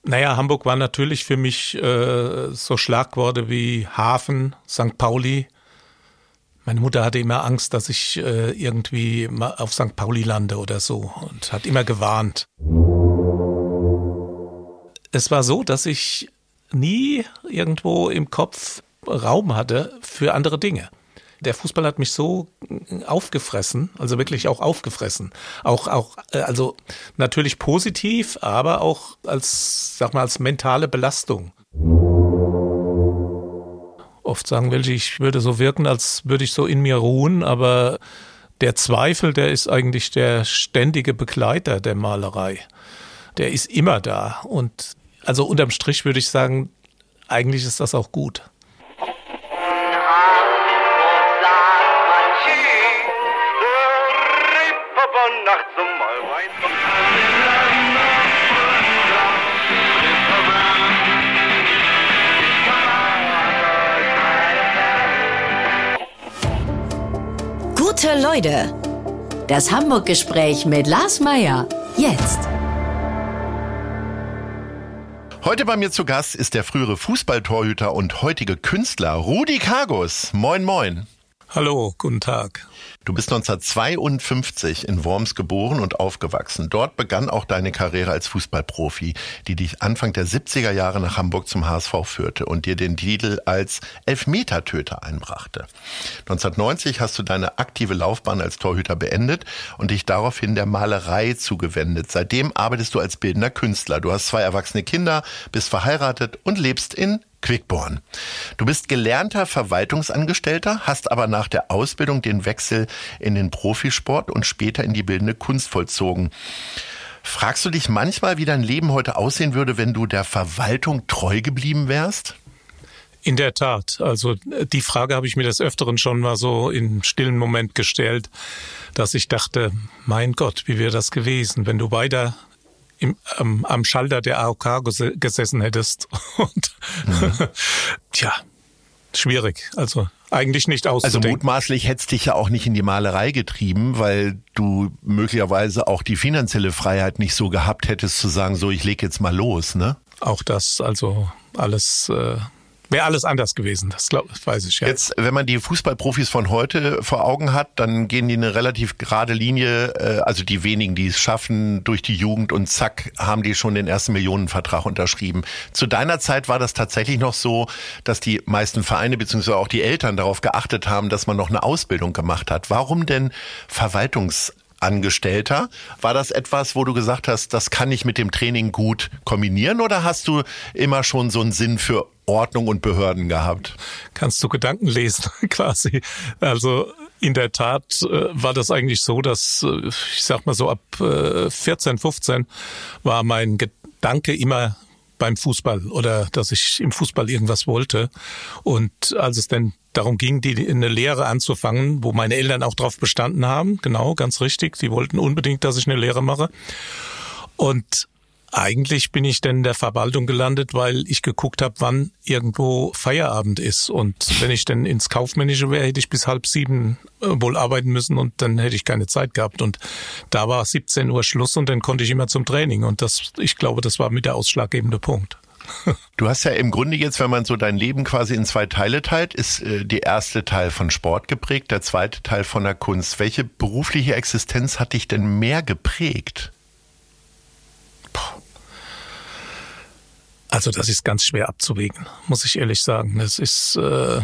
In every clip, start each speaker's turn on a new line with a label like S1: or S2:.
S1: Naja, Hamburg war natürlich für mich so Schlagworte wie Hafen, St. Pauli. Meine Mutter hatte immer Angst, dass ich irgendwie mal auf St. Pauli lande oder so und hat immer gewarnt. Es war so, dass ich nie irgendwo im Kopf Raum hatte für andere Dinge. Der Fußball hat mich so aufgefressen, also wirklich auch aufgefressen. Also natürlich positiv, aber auch als mentale Belastung. Oft sagen welche, ich würde so wirken, als würde ich so in mir ruhen, aber der Zweifel, der ist eigentlich der ständige Begleiter der Malerei. Der ist immer da und also unterm Strich würde ich sagen, eigentlich ist das auch gut.
S2: Gute Leute, das Hamburg-Gespräch mit Lars Meyer, jetzt.
S3: Heute bei mir zu Gast ist der frühere Fußballtorhüter und heutige Künstler Rudi Kargus. Moin, moin.
S1: Hallo, guten Tag.
S3: Du bist 1952 in Worms geboren und aufgewachsen. Dort begann auch deine Karriere als Fußballprofi, die dich Anfang der 70er Jahre nach Hamburg zum HSV führte und dir den Titel als Elfmetertöter einbrachte. 1990 hast du deine aktive Laufbahn als Torhüter beendet und dich daraufhin der Malerei zugewendet. Seitdem arbeitest du als bildender Künstler. Du hast 2 erwachsene Kinder, bist verheiratet und lebst in Quickborn. Du bist gelernter Verwaltungsangestellter, hast aber nach der Ausbildung den Wechsel in den Profisport und später in die bildende Kunst vollzogen. Fragst du dich manchmal, wie dein Leben heute aussehen würde, wenn du der Verwaltung treu geblieben wärst?
S1: In der Tat. Also die Frage habe ich mir des Öfteren schon mal so im stillen Moment gestellt, dass ich dachte, mein Gott, wie wäre das gewesen, wenn du weiter am Schalter der AOK gesessen hättest. Und tja, schwierig. Also eigentlich nicht auszudenken.
S3: Also mutmaßlich hättest dich ja auch nicht in die Malerei getrieben, weil du möglicherweise auch die finanzielle Freiheit nicht so gehabt hättest zu sagen, so ich lege jetzt mal los, ne?
S1: Auch das, also alles wäre alles anders gewesen, das weiß ich ja.
S3: Jetzt, wenn man die Fußballprofis von heute vor Augen hat, dann gehen die eine relativ gerade Linie, also die wenigen, die es schaffen, durch die Jugend und zack, haben die schon den ersten Millionenvertrag unterschrieben. Zu deiner Zeit war das tatsächlich noch so, dass die meisten Vereine bzw. auch die Eltern darauf geachtet haben, dass man noch eine Ausbildung gemacht hat. Warum denn Verwaltungsangestellter? War das etwas, wo du gesagt hast, das kann ich mit dem Training gut kombinieren oder hast du immer schon so einen Sinn für Ordnung und Behörden gehabt?
S1: Kannst du Gedanken lesen, quasi. Also in der Tat war das eigentlich so, dass ich sag mal so ab 14, 15 war mein Gedanke immer beim Fußball oder dass ich im Fußball irgendwas wollte. Und als es dann darum ging, eine Lehre anzufangen, wo meine Eltern auch drauf bestanden haben, genau, ganz richtig, die wollten unbedingt, dass ich eine Lehre mache. Und eigentlich bin ich dann in der Verwaltung gelandet, weil ich geguckt habe, wann irgendwo Feierabend ist. Und wenn ich dann ins Kaufmännische wäre, hätte ich bis 6:30 wohl arbeiten müssen und dann hätte ich keine Zeit gehabt. Und da war 17 Uhr Schluss und dann konnte ich immer zum Training. Und ich glaube, das war mit der ausschlaggebende Punkt.
S3: Du hast ja im Grunde jetzt, wenn man so dein Leben quasi in 2 Teile teilt, ist der erste Teil von Sport geprägt, der zweite Teil von der Kunst. Welche berufliche Existenz hat dich denn mehr geprägt?
S1: Also das ist ganz schwer abzuwägen, muss ich ehrlich sagen. Das ist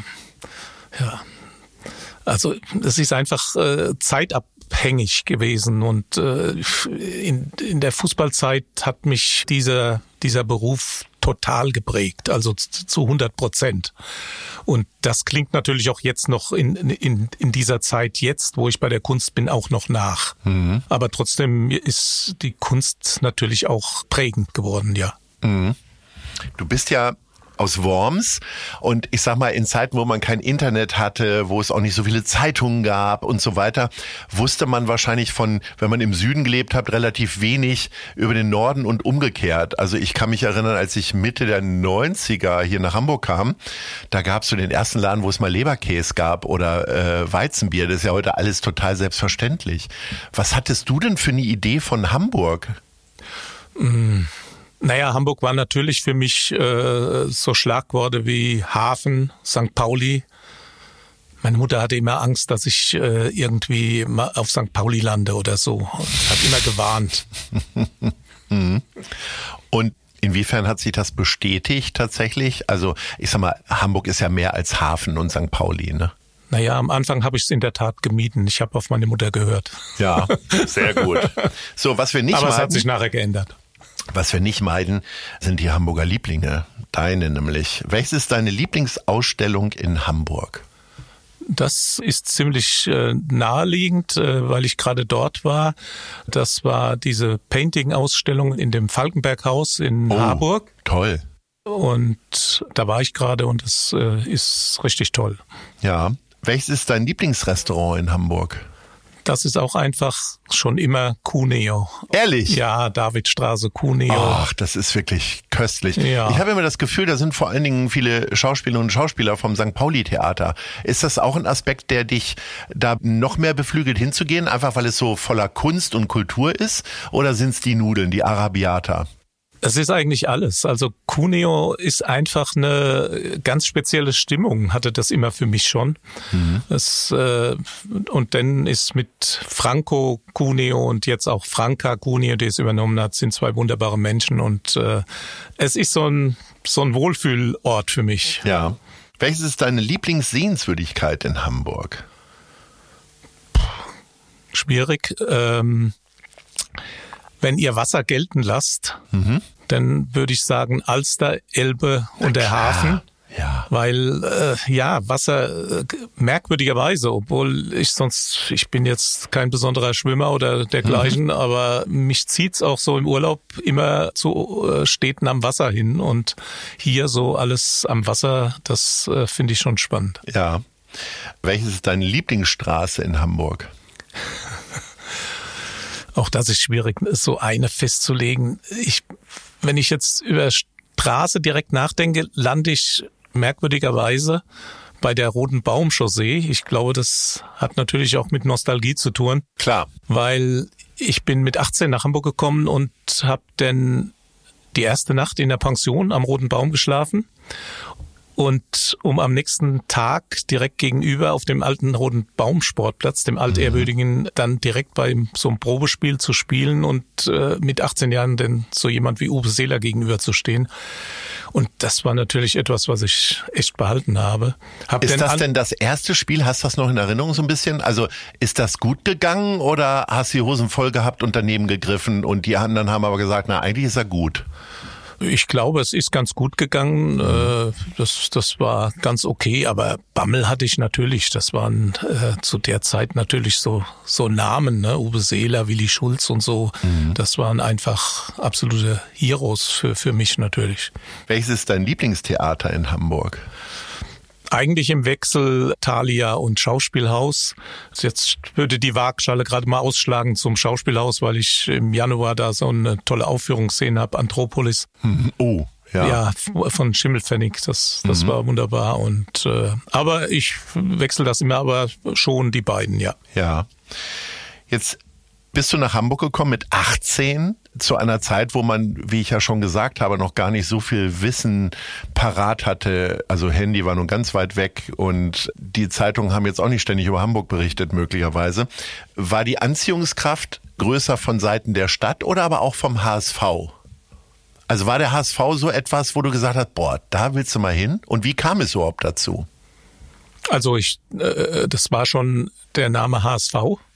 S1: also das ist einfach zeitabhängig gewesen und in der Fußballzeit hat mich dieser Beruf total geprägt, also zu 100%. Und das klingt natürlich auch jetzt noch in dieser Zeit jetzt, wo ich bei der Kunst bin, auch noch nach. Mhm. Aber trotzdem ist die Kunst natürlich auch prägend geworden, ja.
S3: Mhm. Du bist ja aus Worms und ich sag mal, in Zeiten, wo man kein Internet hatte, wo es auch nicht so viele Zeitungen gab und so weiter, wusste man wahrscheinlich wenn man im Süden gelebt hat, relativ wenig über den Norden und umgekehrt. Also ich kann mich erinnern, als ich Mitte der 90er hier nach Hamburg kam, da gab es so den ersten Laden, wo es mal Leberkäse gab oder Weizenbier. Das ist ja heute alles total selbstverständlich. Was hattest du denn für eine Idee von Hamburg?
S1: Naja, Hamburg war natürlich für mich so Schlagworte wie Hafen, St. Pauli. Meine Mutter hatte immer Angst, dass ich irgendwie mal auf St. Pauli lande oder so und hat immer gewarnt.
S3: Und inwiefern hat sich das bestätigt tatsächlich? Also ich sag mal, Hamburg ist ja mehr als Hafen und St. Pauli, ne?
S1: Naja, am Anfang habe ich es in der Tat gemieden. Ich habe auf meine Mutter gehört.
S3: Ja, sehr gut. So, was wir nicht
S1: Aber
S3: meiden,
S1: es hat sich nachher geändert.
S3: Was wir nicht meiden, sind die Hamburger Lieblinge. Deine nämlich. Welches ist deine Lieblingsausstellung in Hamburg?
S1: Das ist ziemlich naheliegend, weil ich gerade dort war. Das war diese Painting-Ausstellung in dem Falkenberg-Haus in Harburg.
S3: Toll.
S1: Und da war ich gerade und es ist richtig toll.
S3: Ja. Welches ist dein Lieblingsrestaurant in Hamburg?
S1: Das ist auch einfach schon immer Cuneo.
S3: Ehrlich?
S1: Ja, Davidstraße, Cuneo.
S3: Ach, das ist wirklich köstlich.
S1: Ja.
S3: Ich habe immer das Gefühl, da sind vor allen Dingen viele Schauspielerinnen und Schauspieler vom St. Pauli-Theater. Ist das auch ein Aspekt, der dich da noch mehr beflügelt hinzugehen, einfach weil es so voller Kunst und Kultur ist? Oder sind es die Nudeln, die Arabiata?
S1: Es ist eigentlich alles. Also Cuneo ist einfach eine ganz spezielle Stimmung, hatte das immer für mich schon. Und dann ist mit Franco Cuneo und jetzt auch Franca Cuneo, die es übernommen hat, sind zwei wunderbare Menschen. Und es ist so ein Wohlfühlort für mich.
S3: Ja. Welches ist deine Lieblingssehenswürdigkeit in Hamburg?
S1: Schwierig. Wenn ihr Wasser gelten lasst, dann würde ich sagen Alster, Elbe und der Hafen.
S3: Ja.
S1: Weil, Wasser merkwürdigerweise, obwohl ich bin jetzt kein besonderer Schwimmer oder dergleichen, aber mich zieht's auch so im Urlaub immer zu Städten am Wasser hin und hier so alles am Wasser, das finde ich schon spannend.
S3: Ja. Welches ist deine Lieblingsstraße in Hamburg?
S1: Auch das ist schwierig, so eine festzulegen. Wenn ich jetzt über Straße direkt nachdenke, lande ich merkwürdigerweise bei der Roten Baum-Chaussee. Ich glaube, das hat natürlich auch mit Nostalgie zu tun.
S3: Klar.
S1: Weil ich bin mit 18 nach Hamburg gekommen und habe dann die erste Nacht in der Pension am Roten Baum geschlafen. Und um am nächsten Tag direkt gegenüber auf dem alten Roten Baum-Sportplatz, dem altehrwürdigen, dann direkt bei so einem Probespiel zu spielen und mit 18 Jahren dann so jemand wie Uwe Seeler gegenüber zu stehen. Und das war natürlich etwas, was ich echt behalten habe.
S3: Ist das denn das erste Spiel? Hast du das noch in Erinnerung so ein bisschen? Also ist das gut gegangen oder hast du die Hosen voll gehabt und daneben gegriffen und die anderen haben aber gesagt, na eigentlich ist er gut?
S1: Ich glaube, es ist ganz gut gegangen. Das war ganz okay, aber Bammel hatte ich natürlich. Das waren zu der Zeit natürlich so Namen, ne? Uwe Seeler, Willi Schulz und so. Das waren einfach absolute Heroes für mich natürlich.
S3: Welches ist dein Lieblingstheater in Hamburg?
S1: Eigentlich im Wechsel Thalia und Schauspielhaus. Jetzt würde die Waagschale gerade mal ausschlagen zum Schauspielhaus, weil ich im Januar da so eine tolle Aufführungsszene habe, Anthropolis.
S3: Oh, ja.
S1: Ja, von Schimmelpfennig. Das war wunderbar. Und aber ich wechsle das immer, aber schon die beiden, ja.
S3: Ja. Jetzt bist du nach Hamburg gekommen mit 18, zu einer Zeit, wo man, wie ich ja schon gesagt habe, noch gar nicht so viel Wissen parat hatte. Also Handy war nun ganz weit weg und die Zeitungen haben jetzt auch nicht ständig über Hamburg berichtet, möglicherweise. War die Anziehungskraft größer von Seiten der Stadt oder aber auch vom HSV? Also war der HSV so etwas, wo du gesagt hast, boah, da willst du mal hin? Und wie kam es überhaupt dazu?
S1: Also das war schon der Name HSV.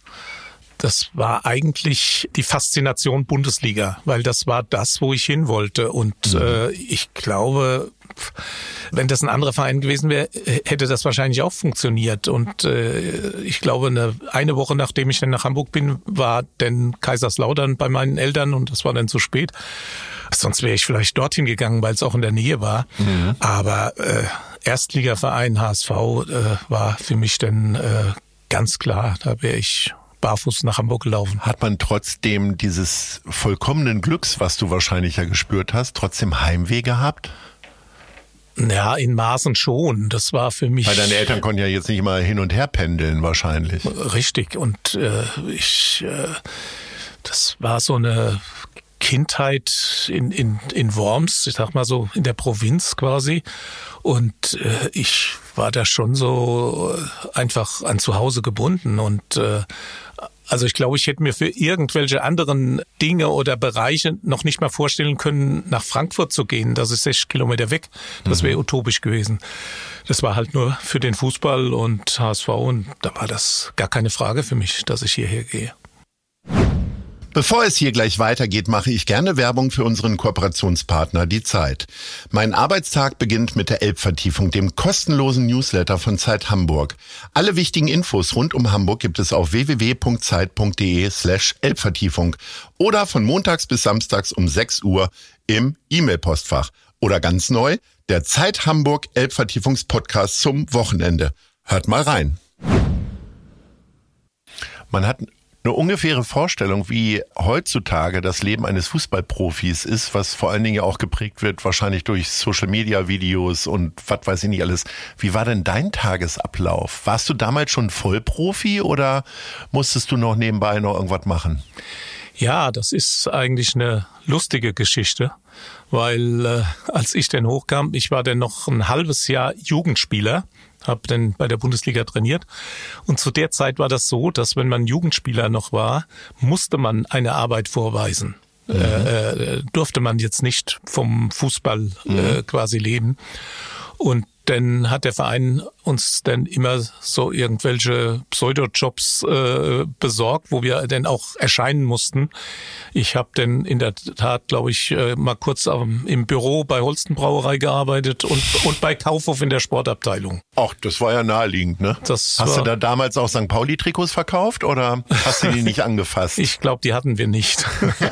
S1: Das war eigentlich die Faszination Bundesliga, weil das war das, wo ich hin wollte. Und ich glaube, wenn das ein anderer Verein gewesen wäre, hätte das wahrscheinlich auch funktioniert. Und ich glaube, eine Woche nachdem ich dann nach Hamburg bin, war dann Kaiserslautern bei meinen Eltern und das war dann zu spät. Sonst wäre ich vielleicht dorthin gegangen, weil es auch in der Nähe war. Aber Erstligaverein HSV war für mich dann ganz klar, da wäre ich barfuß nach Hamburg gelaufen. Hat
S3: man trotzdem dieses vollkommenen Glücks, was du wahrscheinlich ja gespürt hast, trotzdem Heimweh gehabt?
S1: Ja, in Maßen schon. Das war für mich...
S3: Weil deine Eltern konnten ja jetzt nicht immer hin und her pendeln wahrscheinlich.
S1: Richtig. Und das war so eine Kindheit in Worms, ich sag mal so in der Provinz quasi. Und ich war da schon so einfach an zu Hause gebunden. Und also ich glaube, ich hätte mir für irgendwelche anderen Dinge oder Bereiche noch nicht mal vorstellen können, nach Frankfurt zu gehen. Das ist 6 Kilometer weg. Das wäre utopisch gewesen. Das war halt nur für den Fußball und HSV. Und da war das gar keine Frage für mich, dass ich hierher gehe.
S3: Bevor es hier gleich weitergeht, mache ich gerne Werbung für unseren Kooperationspartner Die Zeit. Mein Arbeitstag beginnt mit der Elbvertiefung, dem kostenlosen Newsletter von Zeit Hamburg. Alle wichtigen Infos rund um Hamburg gibt es auf www.zeit.de/Elbvertiefung oder von montags bis samstags um 6 Uhr im E-Mail-Postfach. Oder ganz neu, der Zeit Hamburg Elbvertiefungspodcast zum Wochenende. Hört mal rein. Man hat eine ungefähre Vorstellung, wie heutzutage das Leben eines Fußballprofis ist, was vor allen Dingen ja auch geprägt wird, wahrscheinlich durch Social-Media-Videos und was weiß ich nicht alles. Wie war denn dein Tagesablauf? Warst du damals schon Vollprofi oder musstest du noch nebenbei noch irgendwas machen?
S1: Ja, das ist eigentlich eine lustige Geschichte, weil als ich dann hochkam, ich war dann noch ein halbes Jahr Jugendspieler, habe dann bei der Bundesliga trainiert. Und zu der Zeit war das so, dass wenn man Jugendspieler noch war, musste man eine Arbeit vorweisen. Durfte man jetzt nicht vom Fußball quasi leben. Und dann hat der Verein uns dann immer so irgendwelche Pseudojobs besorgt, wo wir dann auch erscheinen mussten. Ich habe dann in der Tat, glaube ich, mal kurz im Büro bei Holsten Brauerei gearbeitet und bei Kaufhof in der Sportabteilung.
S3: Ach, das war ja naheliegend, ne? Hast du da damals auch St. Pauli-Trikots verkauft oder hast du die nicht angefasst?
S1: Ich glaube, die hatten wir nicht.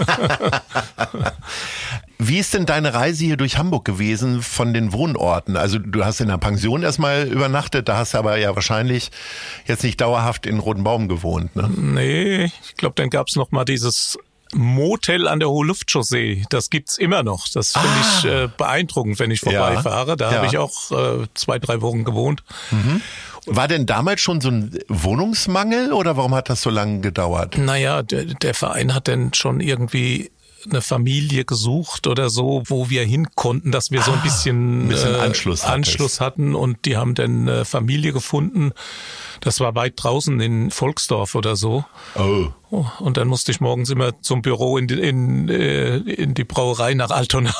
S3: Wie ist denn deine Reise hier durch Hamburg gewesen von den Wohnorten? Also du hast in einer Pension erstmal übernachtet, da hast du aber ja wahrscheinlich jetzt nicht dauerhaft in Rotenbaum gewohnt, ne?
S1: Nee, ich glaube, dann gab's noch mal dieses Motel an der Hohe-Luft-Chaussee. Das gibt's immer noch. Das finde ich beeindruckend, wenn ich vorbeifahre. Da habe ich auch 2-3 Wochen gewohnt.
S3: Mhm. War denn damals schon so ein Wohnungsmangel oder warum hat das so lange gedauert?
S1: Naja, der Verein hat dann schon irgendwie eine Familie gesucht oder so, wo wir hin konnten, dass wir so ein bisschen Anschluss hatten, und die haben dann eine Familie gefunden. Das war weit draußen in Volksdorf oder so. Oh. Und dann musste ich morgens immer zum Büro in die Brauerei nach Altona.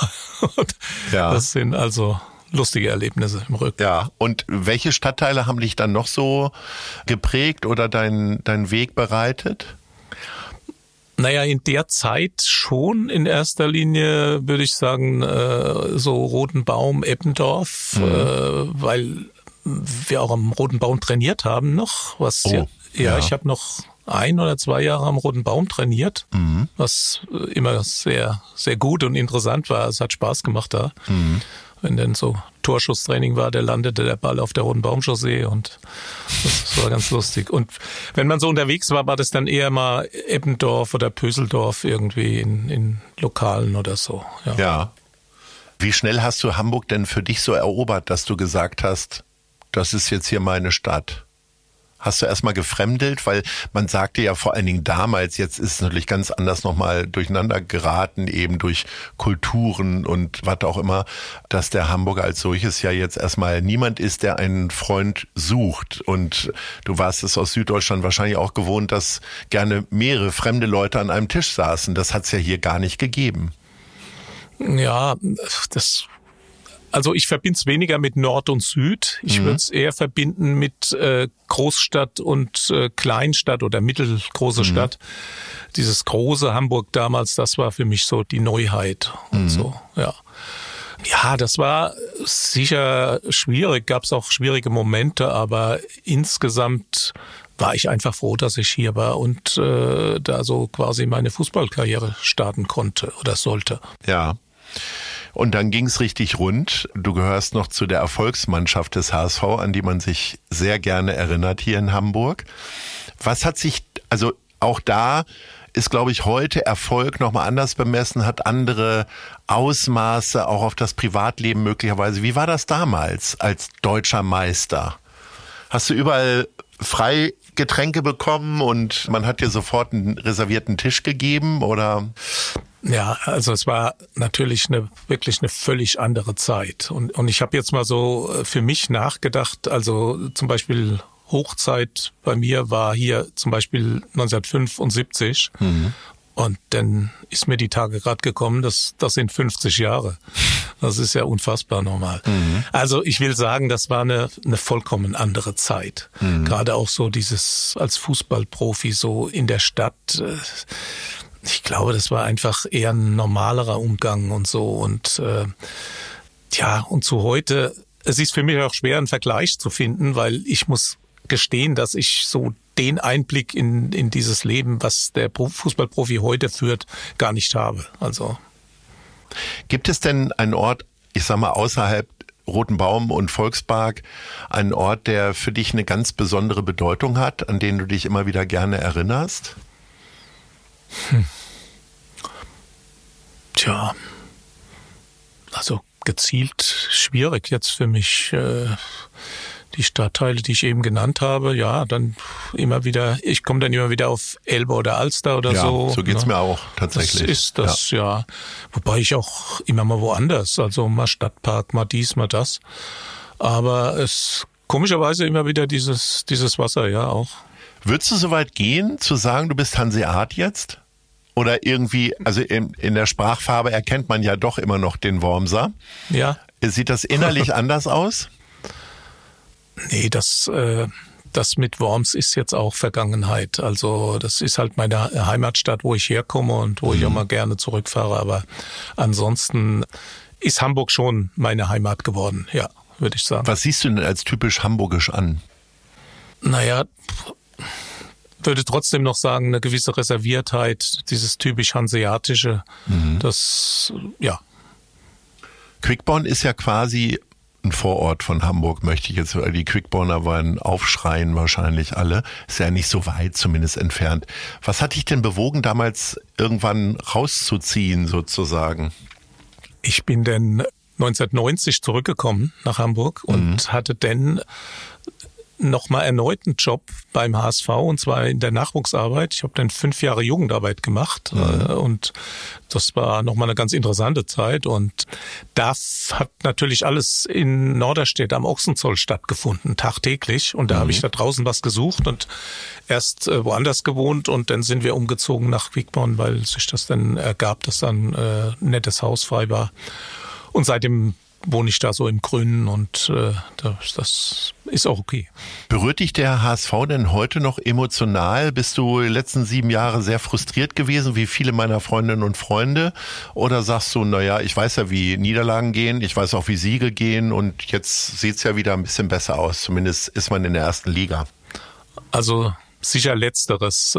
S1: Das sind also lustige Erlebnisse im Rücken.
S3: Ja, und welche Stadtteile haben dich dann noch so geprägt oder deinen Weg bereitet?
S1: Naja, in der Zeit schon in erster Linie, würde ich sagen, so Rotenbaum, Eppendorf, weil wir auch am Roten Baum trainiert haben noch. Ich habe noch 1 oder 2 Jahre am Roten Baum trainiert, was immer sehr, sehr gut und interessant war. Es hat Spaß gemacht da. Wenn dann so Torschusstraining war, da landete der Ball auf der Roten Baumchaussee und das war ganz lustig. Und wenn man so unterwegs war, war das dann eher mal Eppendorf oder Pöseldorf irgendwie in Lokalen oder so.
S3: Ja. Wie schnell hast du Hamburg denn für dich so erobert, dass du gesagt hast, das ist jetzt hier meine Stadt? Hast du erstmal gefremdelt? Weil man sagte ja vor allen Dingen damals, jetzt ist es natürlich ganz anders nochmal durcheinander geraten, eben durch Kulturen und was auch immer, dass der Hamburger als solches ja jetzt erstmal niemand ist, der einen Freund sucht. Und du warst es aus Süddeutschland wahrscheinlich auch gewohnt, dass gerne mehrere fremde Leute an einem Tisch saßen. Das hat es ja hier gar nicht gegeben.
S1: Ja, also ich verbinde es weniger mit Nord und Süd. Ich würde es eher verbinden mit Großstadt und Kleinstadt oder mittelgroße Stadt. Dieses große Hamburg damals, das war für mich so die Neuheit und so, ja. Ja, das war sicher schwierig, gab es auch schwierige Momente, aber insgesamt war ich einfach froh, dass ich hier war und da so quasi meine Fußballkarriere starten konnte oder sollte.
S3: Ja. Und dann ging's richtig rund. Du gehörst noch zu der Erfolgsmannschaft des HSV, an die man sich sehr gerne erinnert hier in Hamburg. Was hat sich, also auch da ist, glaube ich, heute Erfolg nochmal anders bemessen, hat andere Ausmaße, auch auf das Privatleben möglicherweise. Wie war das damals als deutscher Meister? Hast du überall frei Getränke bekommen und man hat dir sofort einen reservierten Tisch gegeben, oder?
S1: Ja, also es war natürlich wirklich eine völlig andere Zeit. Und ich habe jetzt mal so für mich nachgedacht, also zum Beispiel Hochzeit bei mir war hier zum Beispiel 1975. Und dann ist mir die Tage gerade gekommen, das sind 50 Jahre. Das ist ja unfassbar normal. Also ich will sagen, das war eine vollkommen andere Zeit. Gerade auch so dieses als Fußballprofi so in der Stadt. Ich glaube, das war einfach eher ein normalerer Umgang und so. Und und zu heute, es ist für mich auch schwer, einen Vergleich zu finden, weil ich muss gestehen, dass ich so den Einblick in dieses Leben, was der Fußballprofi heute führt, gar nicht habe. Also
S3: gibt es denn einen Ort, ich sag mal außerhalb Roten Baum und Volkspark, einen Ort, der für dich eine ganz besondere Bedeutung hat, an den du dich immer wieder gerne erinnerst?
S1: Tja, also gezielt schwierig jetzt für mich. Die Stadtteile, die ich eben genannt habe, ja, dann immer wieder, ich komme dann immer wieder auf Elbe oder Alster oder so.
S3: Ja, so geht's mir auch tatsächlich.
S1: Das ist das, ja. Wobei ich auch immer mal woanders, also mal Stadtpark, mal dies, mal das. Aber es komischerweise immer wieder dieses Wasser, ja, auch.
S3: Würdest du so weit gehen, zu sagen, du bist Hanseat jetzt? Oder irgendwie, also in der Sprachfarbe erkennt man ja doch immer noch den Wormser.
S1: Ja.
S3: Sieht das innerlich anders aus?
S1: Nee, das mit Worms ist jetzt auch Vergangenheit. Also das ist halt meine Heimatstadt, wo ich herkomme und wo ich auch mal gerne zurückfahre. Aber ansonsten ist Hamburg schon meine Heimat geworden, ja, würde ich sagen.
S3: Was siehst du denn als typisch hamburgisch an?
S1: Naja, würde trotzdem noch sagen, eine gewisse Reserviertheit, dieses typisch Hanseatische, das, ja.
S3: Quickborn ist ja quasi ein Vorort von Hamburg, möchte ich jetzt, die Quickborner waren aufschreien wahrscheinlich alle. Ist ja nicht so weit zumindest entfernt. Was hat dich denn bewogen, damals irgendwann rauszuziehen sozusagen?
S1: Ich bin dann 1990 zurückgekommen nach Hamburg und hatte dann nochmal erneut einen Job beim HSV, und zwar in der Nachwuchsarbeit. Ich habe dann 5 Jahre Jugendarbeit gemacht und das war nochmal eine ganz interessante Zeit. Und das hat natürlich alles in Norderstedt am Ochsenzoll stattgefunden, tagtäglich. Und da habe ich da draußen was gesucht und erst woanders gewohnt und dann sind wir umgezogen nach Quickborn, weil sich das dann ergab, dass dann ein nettes Haus frei war. Und seitdem wohne ich da so im Grünen und das ist auch okay.
S3: Berührt dich der HSV denn heute noch emotional? Bist du die letzten 7 Jahre sehr frustriert gewesen, wie viele meiner Freundinnen und Freunde? Oder sagst du, naja, ich weiß ja, wie Niederlagen gehen, ich weiß auch, wie Siege gehen und jetzt sieht's ja wieder ein bisschen besser aus. Zumindest ist man in der ersten Liga.
S1: Also sicher Letzteres.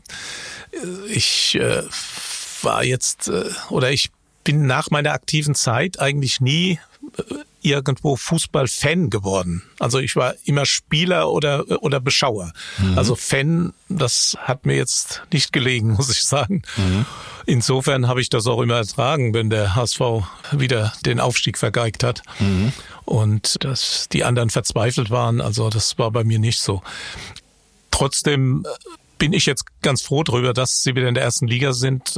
S1: Ich war jetzt, oder ich bin nach meiner aktiven Zeit eigentlich nie irgendwo Fußballfan geworden. Also ich war immer Spieler oder Beschauer. Also Fan, das hat mir jetzt nicht gelegen, muss ich sagen. Insofern habe ich das auch immer ertragen, wenn der HSV wieder den Aufstieg vergeigt hat und dass die anderen verzweifelt waren. Also das war bei mir nicht so. Trotzdem bin ich jetzt ganz froh darüber, dass sie wieder in der ersten Liga sind,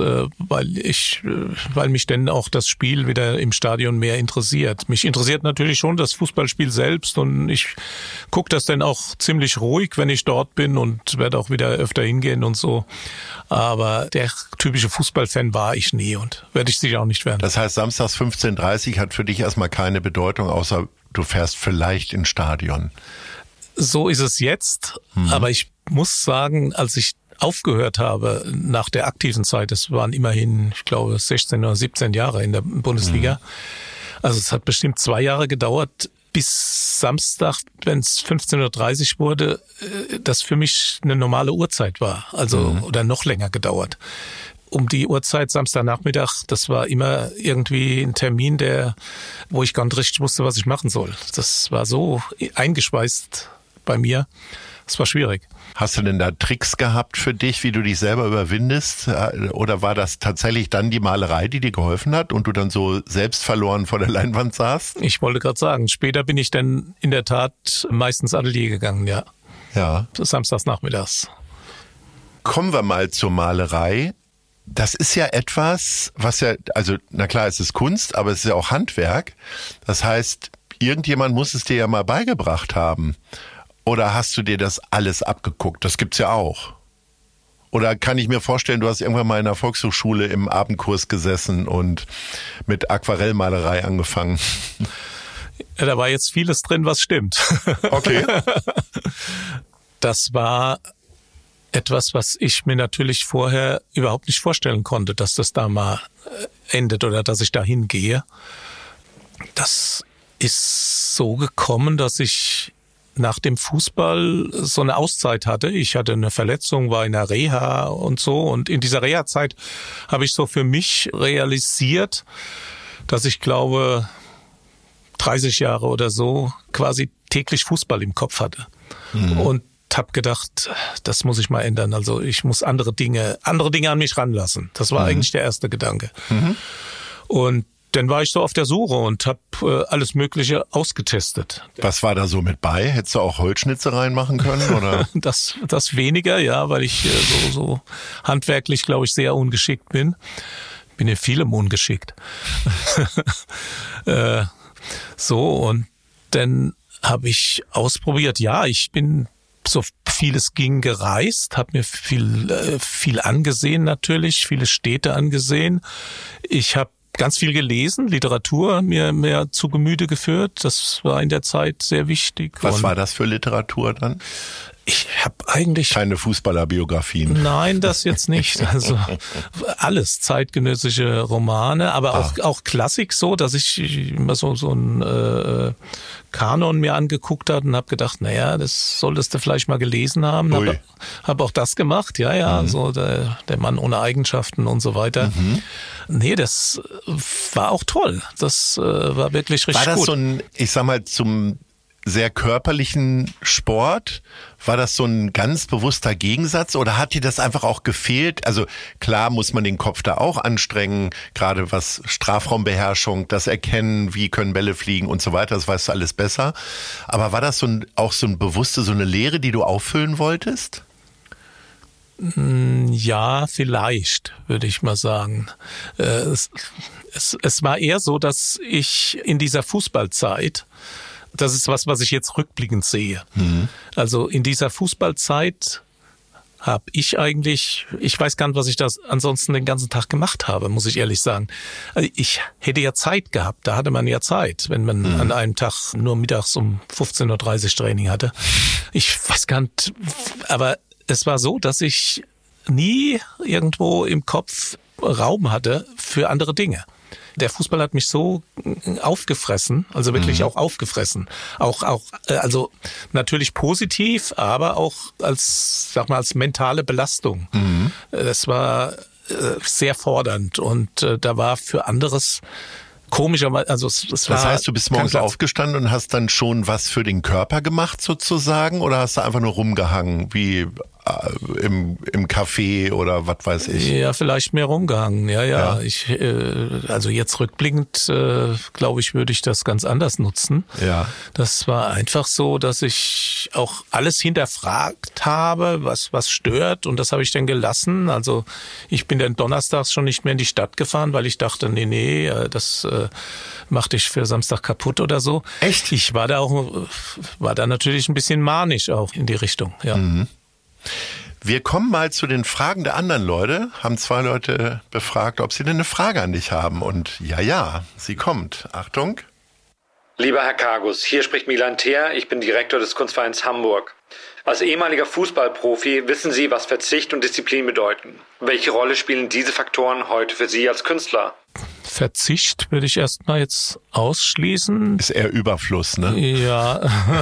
S1: weil mich denn auch das Spiel wieder im Stadion mehr interessiert. Mich interessiert natürlich schon das Fußballspiel selbst und ich gucke das dann auch ziemlich ruhig, wenn ich dort bin und werde auch wieder öfter hingehen und so. Aber der typische Fußballfan war ich nie und werde ich sicher auch nicht werden.
S3: Das heißt, samstags 15:30 hat für dich erstmal keine Bedeutung, außer du fährst vielleicht ins Stadion.
S1: So ist es jetzt, aber ich muss sagen, als ich aufgehört habe nach der aktiven Zeit, das waren immerhin, ich glaube, 16 oder 17 Jahre in der Bundesliga, also es hat bestimmt 2 Jahre gedauert, bis Samstag, wenn es 15:30 wurde, das für mich eine normale Uhrzeit war, also oder noch länger gedauert. Um die Uhrzeit Samstagnachmittag, das war immer irgendwie ein Termin, wo ich gar nicht richtig wusste, was ich machen soll. Das war so eingeschweißt bei mir. Das war schwierig.
S3: Hast du denn da Tricks gehabt für dich, wie du dich selber überwindest? Oder war das tatsächlich dann die Malerei, die dir geholfen hat und du dann so selbstverloren vor der Leinwand saßt?
S1: Ich wollte gerade sagen, später bin ich dann in der Tat meistens Atelier gegangen, ja.
S3: Ja.
S1: Samstags nachmittags.
S3: Kommen wir mal zur Malerei. Das ist ja etwas, was ja, also na klar, es ist Kunst, aber es ist ja auch Handwerk. Das heißt, irgendjemand muss es dir ja mal beigebracht haben. Oder hast du dir das alles abgeguckt? Das gibt's ja auch. Oder kann ich mir vorstellen, du hast irgendwann mal in der Volkshochschule im Abendkurs gesessen und mit Aquarellmalerei angefangen?
S1: Ja, da war jetzt vieles drin, was stimmt.
S3: Okay.
S1: Das war etwas, was ich mir natürlich vorher überhaupt nicht vorstellen konnte, dass das da mal endet oder dass ich da hingehe. Das ist so gekommen, dass ich nach dem Fußball so eine Auszeit hatte. Ich hatte eine Verletzung, war in der Reha und so. Und in dieser Reha-Zeit habe ich so für mich realisiert, dass ich glaube 30 Jahre oder so quasi täglich Fußball im Kopf hatte. Und habe gedacht, das muss ich mal ändern. Also ich muss andere Dinge an mich ranlassen. Das war eigentlich der erste Gedanke. Und dann war ich so auf der Suche und habe alles Mögliche ausgetestet.
S3: Was war da so mit bei? Hättest du auch Holzschnitze reinmachen können? Oder?
S1: Das weniger, ja, weil ich so handwerklich, glaube ich, sehr ungeschickt bin. Bin in vielem ungeschickt. So, und dann habe ich ausprobiert, ja, ich bin so viel es ging gereist, habe mir viel angesehen natürlich, viele Städte angesehen. Ich habe ganz viel gelesen, Literatur mir mehr zu Gemüte geführt. Das war in der Zeit sehr wichtig.
S3: Was war das für Literatur dann?
S1: Ich habe eigentlich...
S3: Keine Fußballerbiografien.
S1: Nein, das jetzt nicht. Also alles, zeitgenössische Romane, aber auch Klassik so, dass ich immer so ein Kanon mir angeguckt hat und habe gedacht, naja, das solltest du vielleicht mal gelesen haben. Habe auch das gemacht, ja, so der Mann ohne Eigenschaften und so weiter. Nee, das war auch toll. Das war wirklich richtig gut.
S3: War das so ein, ich sag mal, zum sehr körperlichen Sport? War das so ein ganz bewusster Gegensatz oder hat dir das einfach auch gefehlt? Also klar muss man den Kopf da auch anstrengen, gerade was Strafraumbeherrschung, das Erkennen, wie können Bälle fliegen und so weiter, das weißt du alles besser. Aber war das auch so ein bewusste, so eine Lehre, die du auffüllen wolltest?
S1: Ja, vielleicht, würde ich mal sagen. Es war eher so, dass ich in dieser Fußballzeit, das ist was ich jetzt rückblickend sehe. Also in dieser Fußballzeit habe ich eigentlich, ich weiß gar nicht, was ich da ansonsten den ganzen Tag gemacht habe, muss ich ehrlich sagen. Also ich hätte ja Zeit gehabt, da hatte man ja Zeit, wenn man an einem Tag nur mittags um 15.30 Uhr Training hatte. Ich weiß gar nicht, aber es war so, dass ich nie irgendwo im Kopf Raum hatte für andere Dinge. Der Fußball hat mich so aufgefressen, also wirklich auch aufgefressen. Also natürlich positiv, aber auch als mentale Belastung. Das war sehr fordernd und da war für anderes komischerweise, also es war...
S3: Das heißt, du bist morgens aufgestanden und hast dann schon was für den Körper gemacht sozusagen oder hast du einfach nur rumgehangen, wie im Café oder was weiß ich?
S1: Ja, vielleicht mehr rumgehangen, ja. Also jetzt rückblickend, glaube ich, würde ich das ganz anders nutzen.
S3: Ja.
S1: Das war einfach so, dass ich auch alles hinterfragt habe, was stört und das habe ich dann gelassen. Also ich bin dann donnerstags schon nicht mehr in die Stadt gefahren, weil ich dachte, nee, das macht dich für Samstag kaputt oder so.
S3: Echt?
S1: Ich war da natürlich ein bisschen manisch auch in die Richtung, ja.
S3: Wir kommen mal zu den Fragen der anderen Leute. Haben 2 Leute befragt, ob sie denn eine Frage an dich haben. Und ja, sie kommt. Achtung.
S4: Lieber Herr Kargus, hier spricht Milan Theer. Ich bin Direktor des Kunstvereins Hamburg. Als ehemaliger Fußballprofi wissen Sie, was Verzicht und Disziplin bedeuten. Welche Rolle spielen diese Faktoren heute für Sie als Künstler?
S1: Verzicht würde ich erstmal jetzt ausschließen.
S3: Ist eher Überfluss, ne?
S1: Ja,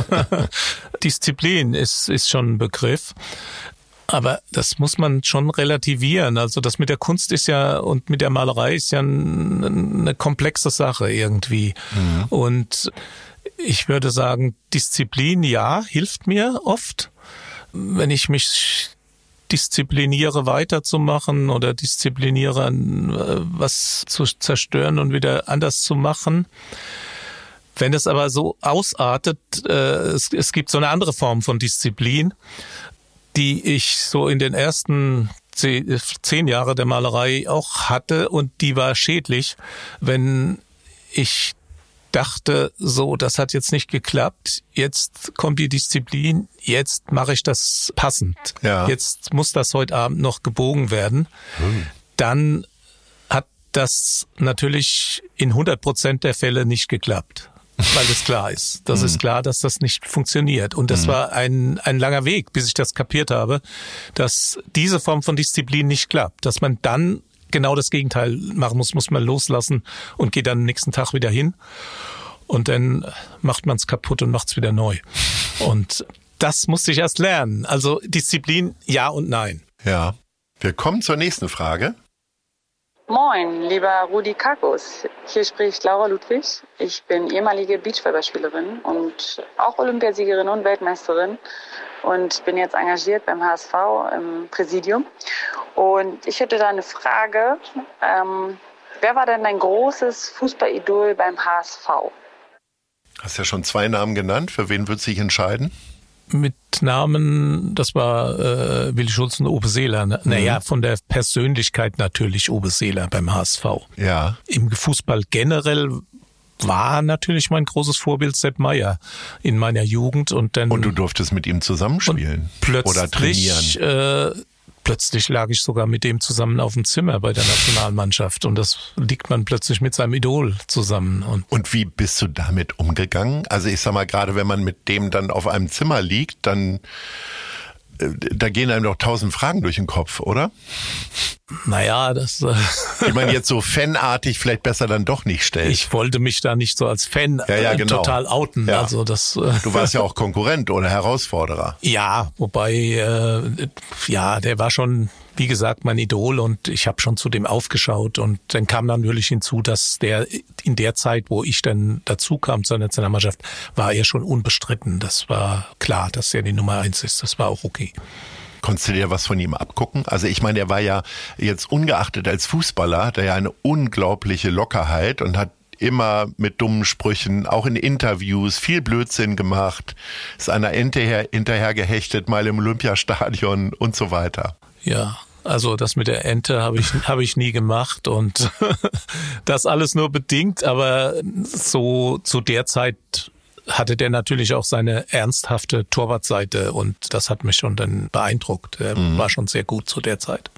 S1: Disziplin ist schon ein Begriff. Aber das muss man schon relativieren. Also das mit der Kunst ist ja und mit der Malerei ist ja eine komplexe Sache irgendwie. Und ich würde sagen, Disziplin, ja, hilft mir oft, wenn ich mich diszipliniere, weiterzumachen oder diszipliniere, was zu zerstören und wieder anders zu machen. Wenn es aber so ausartet, es gibt so eine andere Form von Disziplin, die ich so in den ersten 10 Jahre der Malerei auch hatte und die war schädlich, wenn ich dachte, so, das hat jetzt nicht geklappt, jetzt kommt die Disziplin, jetzt mache ich das passend.
S3: Ja.
S1: Jetzt muss das heute Abend noch gebogen werden. Dann hat das natürlich in 100% der Fälle nicht geklappt, weil es klar ist. Das ist klar, dass das nicht funktioniert. Und das war ein langer Weg, bis ich das kapiert habe, dass diese Form von Disziplin nicht klappt, dass man dann genau das Gegenteil machen muss man loslassen und geht dann am nächsten Tag wieder hin und dann macht man es kaputt und macht es wieder neu. Und das musste ich erst lernen. Also Disziplin, ja und nein.
S3: Ja. Wir kommen zur nächsten Frage.
S5: Moin, lieber Rudi Kakos. Hier spricht Laura Ludwig. Ich bin ehemalige Beachvolleyballspielerin und auch Olympiasiegerin und Weltmeisterin und bin jetzt engagiert beim HSV im Präsidium. Und ich hätte da eine Frage. Wer war denn dein großes Fußballidol beim HSV?
S3: Hast ja schon 2 Namen genannt. Für wen würdest du dich entscheiden?
S1: Mit Namen, das war Willi Schulz und Uwe Seeler. Naja, von der Persönlichkeit natürlich Uwe Seeler beim HSV.
S3: Ja.
S1: Im Fußball generell war natürlich mein großes Vorbild Sepp Maier in meiner Jugend. Und du
S3: durftest mit ihm zusammenspielen oder trainieren.
S1: Plötzlich lag ich sogar mit dem zusammen auf dem Zimmer bei der Nationalmannschaft und das liegt man plötzlich mit seinem Idol zusammen.
S3: Und wie bist du damit umgegangen? Also ich sag mal, gerade wenn man mit dem dann auf einem Zimmer liegt, dann da gehen einem doch 1000 Fragen durch den Kopf, oder?
S1: Naja, das...
S3: Ich meine, jetzt so fanartig vielleicht besser dann doch nicht stellen.
S1: Ich wollte mich da nicht so als Fan
S3: genau.
S1: total outen.
S3: Ja.
S1: Also das,
S3: du warst ja auch Konkurrent oder Herausforderer.
S1: Ja, wobei, der war schon, wie gesagt, mein Idol und ich habe schon zu dem aufgeschaut. Und dann kam natürlich hinzu, dass der in der Zeit, wo ich dann dazu kam zur Nationalmannschaft, war er schon unbestritten. Das war klar, dass er die Nummer 1 ist. Das war auch okay.
S3: Konntest du dir was von ihm abgucken? Also ich meine, er war ja jetzt ungeachtet als Fußballer, hat er ja eine unglaubliche Lockerheit und hat immer mit dummen Sprüchen, auch in Interviews, viel Blödsinn gemacht, ist einer Ente hinterher gehechtet, mal im Olympiastadion und so weiter.
S1: Ja, also das mit der Ente habe ich nie gemacht und das alles nur bedingt, aber so zu der Zeit hatte der natürlich auch seine ernsthafte Torwartseite und das hat mich schon dann beeindruckt. Er war schon sehr gut zu der Zeit.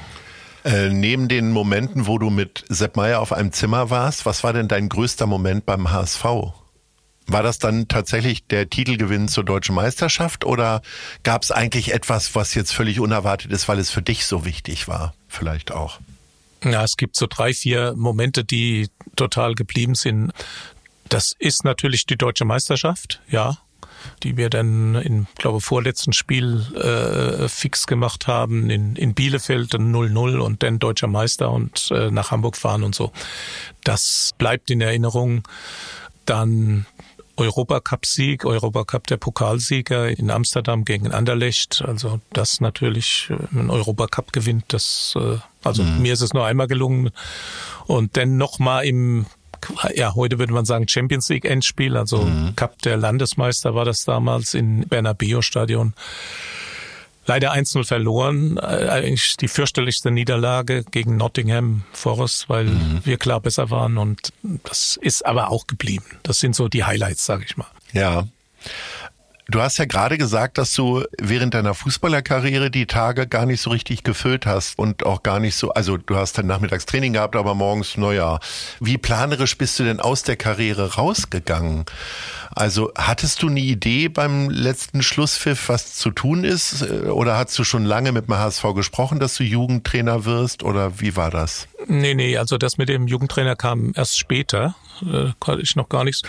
S3: Neben den Momenten, wo du mit Sepp Maier auf einem Zimmer warst, was war denn dein größter Moment beim HSV? War das dann tatsächlich der Titelgewinn zur Deutschen Meisterschaft oder gab es eigentlich etwas, was jetzt völlig unerwartet ist, weil es für dich so wichtig war? Vielleicht auch.
S1: Ja, es gibt so 3, 4 Momente, die total geblieben sind. Das ist natürlich die Deutsche Meisterschaft, ja, die wir dann im, glaube vorletzten Spiel fix gemacht haben in Bielefeld, 0-0 und dann Deutscher Meister und nach Hamburg fahren und so. Das bleibt in Erinnerung. Dann Europacup-Sieg, Europacup der Pokalsieger in Amsterdam gegen Anderlecht. Also das natürlich, ein Europacup gewinnt, das, mir ist es nur einmal gelungen. Und dann nochmal heute würde man sagen Champions League Endspiel, also Cup der Landesmeister war das damals in Bernabeu-Stadion. Leider 1-0 verloren, eigentlich die fürchterlichste Niederlage gegen Nottingham Forest, weil wir klar besser waren und das ist aber auch geblieben. Das sind so die Highlights, sage ich mal.
S3: Ja. Du hast ja gerade gesagt, dass du während deiner Fußballerkarriere die Tage gar nicht so richtig gefüllt hast und auch gar nicht so, also du hast dann nachmittags Training gehabt, aber morgens, wie planerisch bist du denn aus der Karriere rausgegangen? Also hattest du eine Idee beim letzten Schlusspfiff, was zu tun ist? Oder hast du schon lange mit dem HSV gesprochen, dass du Jugendtrainer wirst? Oder wie war das?
S1: Nee, also das mit dem Jugendtrainer kam erst später. Hatte ich noch gar nichts.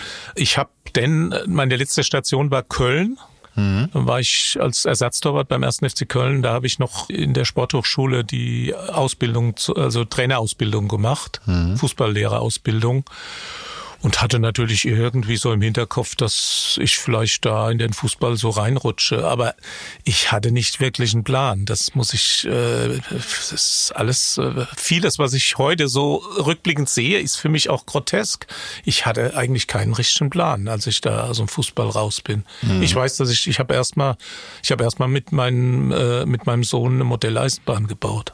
S1: Meine letzte Station war Köln. Dann war ich als Ersatztorwart beim 1. FC Köln. Da habe ich noch in der Sporthochschule die Ausbildung, also Trainerausbildung gemacht, Fußballlehrerausbildung. Und hatte natürlich irgendwie so im Hinterkopf, dass ich vielleicht da in den Fußball so reinrutsche. Aber ich hatte nicht wirklich einen Plan. Das muss ich, das ist alles, vieles, was ich heute so rückblickend sehe, ist für mich auch grotesk. Ich hatte eigentlich keinen richtigen Plan, als ich da aus dem Fußball raus bin. Ich weiß, dass ich habe erstmal mit meinem Sohn eine Modelleisenbahn gebaut.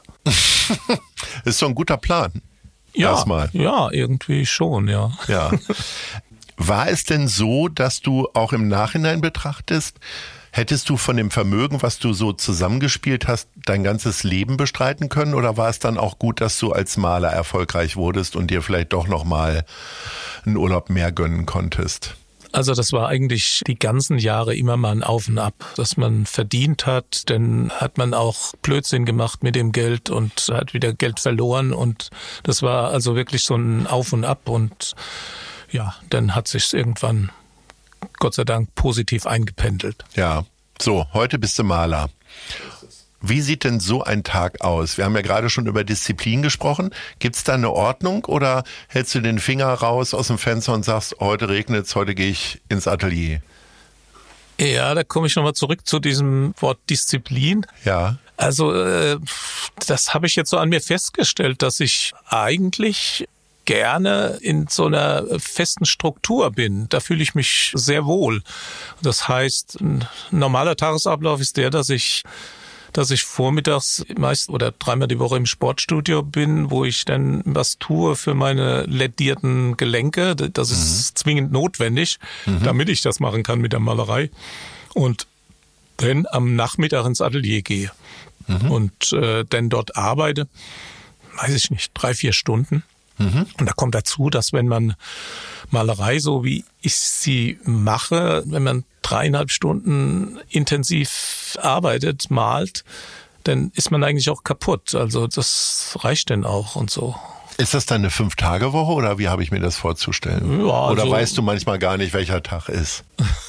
S3: Ist so ein guter Plan.
S1: Ja,
S3: erstmal.
S1: Ja, irgendwie schon, ja.
S3: Ja. War es denn so, dass du auch im Nachhinein betrachtest, hättest du von dem Vermögen, was du so zusammengespielt hast, dein ganzes Leben bestreiten können? Oder war es dann auch gut, dass du als Maler erfolgreich wurdest und dir vielleicht doch nochmal einen Urlaub mehr gönnen konntest?
S1: Also das war eigentlich die ganzen Jahre immer mal ein Auf und Ab, dass man verdient hat, dann hat man auch Blödsinn gemacht mit dem Geld und hat wieder Geld verloren und das war also wirklich so ein Auf und Ab und ja, dann hat sich's irgendwann Gott sei Dank positiv eingependelt.
S3: Ja, so, heute bist du Maler. Wie sieht denn so ein Tag aus? Wir haben ja gerade schon über Disziplin gesprochen. Gibt's da eine Ordnung oder hältst du den Finger raus aus dem Fenster und sagst, heute regnet's, heute gehe ich ins Atelier?
S1: Ja, da komme ich nochmal zurück zu diesem Wort Disziplin.
S3: Ja.
S1: Also das habe ich jetzt so an mir festgestellt, dass ich eigentlich gerne in so einer festen Struktur bin. Da fühle ich mich sehr wohl. Das heißt, ein normaler Tagesablauf ist der, dass ich vormittags meist oder 3-mal die Woche im Sportstudio bin, wo ich dann was tue für meine lädierten Gelenke. Das ist zwingend notwendig, damit ich das machen kann mit der Malerei. Und dann am Nachmittag ins Atelier gehe und dann dort arbeite, weiß ich nicht, 3-4 Stunden. Und da kommt dazu, dass wenn man Malerei, so wie ich sie mache, wenn man 3,5 Stunden intensiv arbeitet, malt, dann ist man eigentlich auch kaputt. Also das reicht dann auch und so.
S3: Ist das dann eine 5-Tage-Woche oder wie habe ich mir das vorzustellen?
S1: Ja, also,
S3: oder weißt du manchmal gar nicht, welcher Tag ist?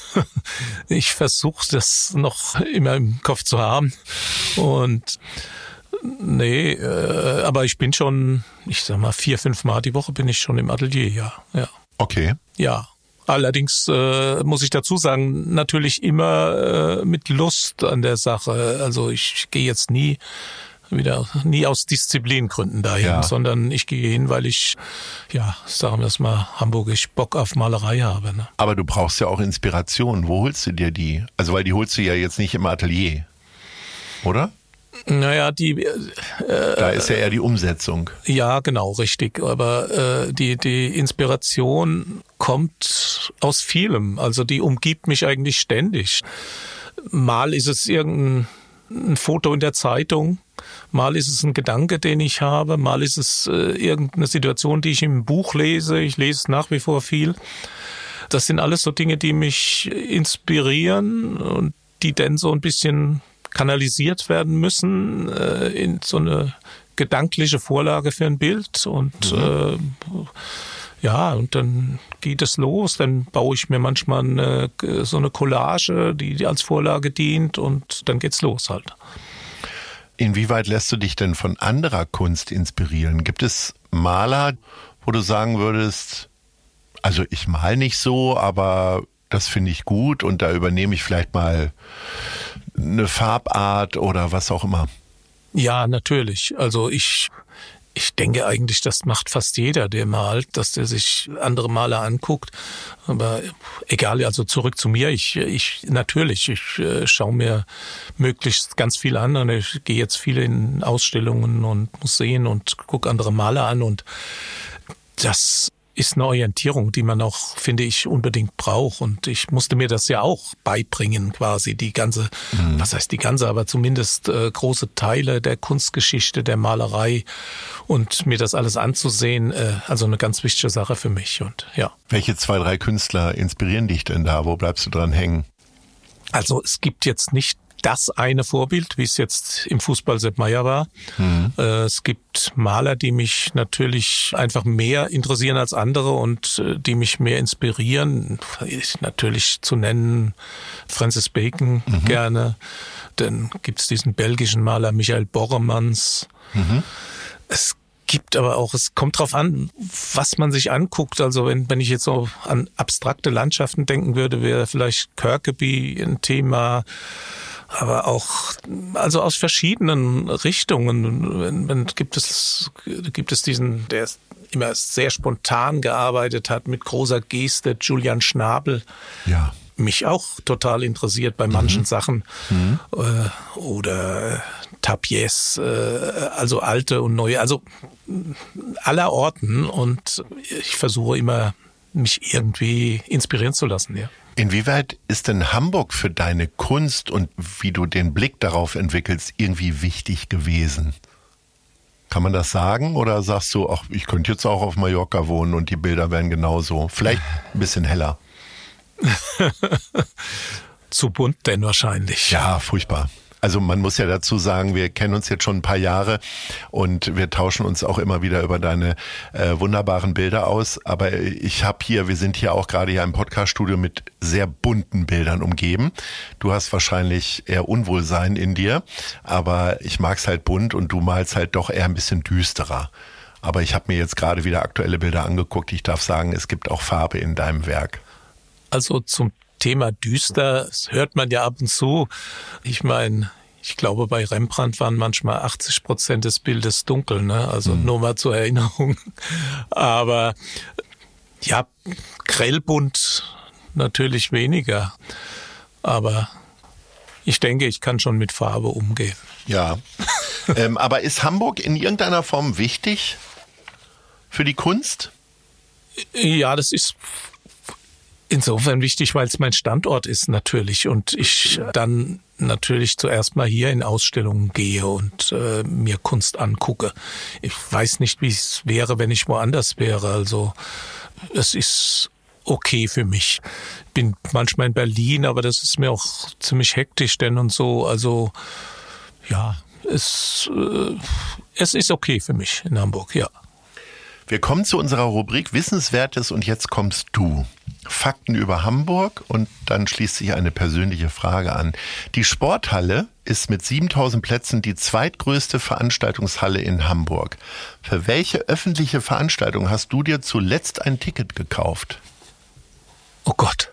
S1: Ich versuche das noch immer im Kopf zu haben und nee, aber ich bin schon, ich sag mal 4-5 Mal die Woche bin ich schon im Atelier, ja.
S3: Okay.
S1: Ja, allerdings muss ich dazu sagen, natürlich immer mit Lust an der Sache. Also ich gehe jetzt nie aus Disziplingründen dahin, sondern ich gehe hin, weil ich, sagen wir es mal, hamburgisch Bock auf Malerei habe. Ne?
S3: Aber du brauchst ja auch Inspiration. Wo holst du dir die? Also weil die holst du ja jetzt nicht im Atelier, oder?
S1: Naja,
S3: da ist ja eher die Umsetzung.
S1: Ja, genau, richtig. Aber die Inspiration kommt aus vielem. Also die umgibt mich eigentlich ständig. Mal ist es irgendein Foto in der Zeitung, mal ist es ein Gedanke, den ich habe, mal ist es irgendeine Situation, die ich im Buch lese. Ich lese nach wie vor viel. Das sind alles so Dinge, die mich inspirieren und die dann so ein bisschen kanalisiert werden müssen in so eine gedankliche Vorlage für ein Bild und und dann geht es los, dann baue ich mir manchmal so eine Collage, die als Vorlage dient und dann geht's los halt.
S3: Inwieweit lässt du dich denn von anderer Kunst inspirieren? Gibt es Maler, wo du sagen würdest, also ich mal nicht so, aber das finde ich gut und da übernehme ich vielleicht mal eine Farbart oder was auch immer?
S1: Ja, natürlich. Also ich denke eigentlich, das macht fast jeder, der malt, dass der sich andere Maler anguckt. Aber egal, also zurück zu mir. Ich schaue mir möglichst ganz viel an und ich gehe jetzt viel in Ausstellungen und Museen und gucke andere Maler an und das ist eine Orientierung, die man auch, finde ich, unbedingt braucht. Und ich musste mir das ja auch beibringen, quasi die ganze, was heißt die ganze, aber zumindest große Teile der Kunstgeschichte, der Malerei und mir das alles anzusehen, also eine ganz wichtige Sache für mich. Und ja.
S3: Welche 2-3 Künstler inspirieren dich denn da? Wo bleibst du dran hängen?
S1: Also es gibt jetzt nicht das eine Vorbild, wie es jetzt im Fußball Sepp Maier war. Es gibt Maler, die mich natürlich einfach mehr interessieren als andere und die mich mehr inspirieren. Ist natürlich zu nennen Francis Bacon gerne. Dann gibt's diesen belgischen Maler Michael Borremans. Es gibt aber auch, es kommt drauf an, was man sich anguckt. Also wenn ich jetzt so an abstrakte Landschaften denken würde, wäre vielleicht Kirkeby ein Thema, aber auch, also aus verschiedenen Richtungen. Gibt es diesen, der immer sehr spontan gearbeitet hat, mit großer Geste, Julian Schnabel.
S3: Ja.
S1: Mich auch total interessiert bei manchen Sachen. Oder Tapies, also alte und neue, also aller Orten. Und ich versuche immer, mich irgendwie inspirieren zu lassen, ja.
S3: Inwieweit ist denn Hamburg für deine Kunst und wie du den Blick darauf entwickelst, irgendwie wichtig gewesen? Kann man das sagen? Oder sagst du, ach, ich könnte jetzt auch auf Mallorca wohnen und die Bilder wären genauso? Vielleicht ein bisschen heller.
S1: Zu bunt denn wahrscheinlich.
S3: Ja, furchtbar. Also man muss ja dazu sagen, wir kennen uns jetzt schon ein paar Jahre und wir tauschen uns auch immer wieder über deine wunderbaren Bilder aus. Aber wir sind hier auch gerade im Podcast-Studio mit sehr bunten Bildern umgeben. Du hast wahrscheinlich eher Unwohlsein in dir, aber ich mag's halt bunt und du malst halt doch eher ein bisschen düsterer. Aber ich habe mir jetzt gerade wieder aktuelle Bilder angeguckt. Ich darf sagen, es gibt auch Farbe in deinem Werk.
S1: Also zum Thema düster, das hört man ja ab und zu. Ich meine, ich glaube, bei Rembrandt waren manchmal 80% des Bildes dunkel, ne? Also nur mal zur Erinnerung. Aber ja, grellbunt natürlich weniger. Aber ich denke, ich kann schon mit Farbe umgehen.
S3: Ja, aber ist Hamburg in irgendeiner Form wichtig für die Kunst?
S1: Ja, das ist insofern wichtig, weil es mein Standort ist natürlich und ich dann natürlich zuerst mal hier in Ausstellungen gehe und mir Kunst angucke. Ich weiß nicht, wie es wäre, wenn ich woanders wäre. Also es ist okay für mich. Bin manchmal in Berlin, aber das ist mir auch ziemlich hektisch denn und so. Also ja, es ist okay für mich in Hamburg, ja.
S3: Wir kommen zu unserer Rubrik Wissenswertes und jetzt kommst du. Fakten über Hamburg und dann schließt sich eine persönliche Frage an. Die Sporthalle ist mit 7000 Plätzen die zweitgrößte Veranstaltungshalle in Hamburg. Für welche öffentliche Veranstaltung hast du dir zuletzt ein Ticket gekauft?
S1: Oh Gott.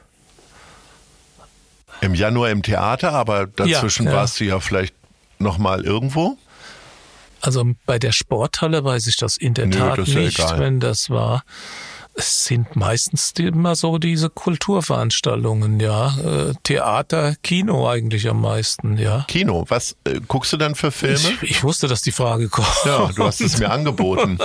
S3: Im Januar im Theater, aber dazwischen warst du ja vielleicht noch mal irgendwo?
S1: Also bei der Sporthalle weiß ich das in der Tat nicht, wenn das war. Es sind meistens immer so diese Kulturveranstaltungen, ja. Theater, Kino eigentlich am meisten, ja.
S3: Kino, was guckst du dann für Filme?
S1: Ich wusste, dass die Frage kommt.
S3: Ja, du hast es mir angeboten.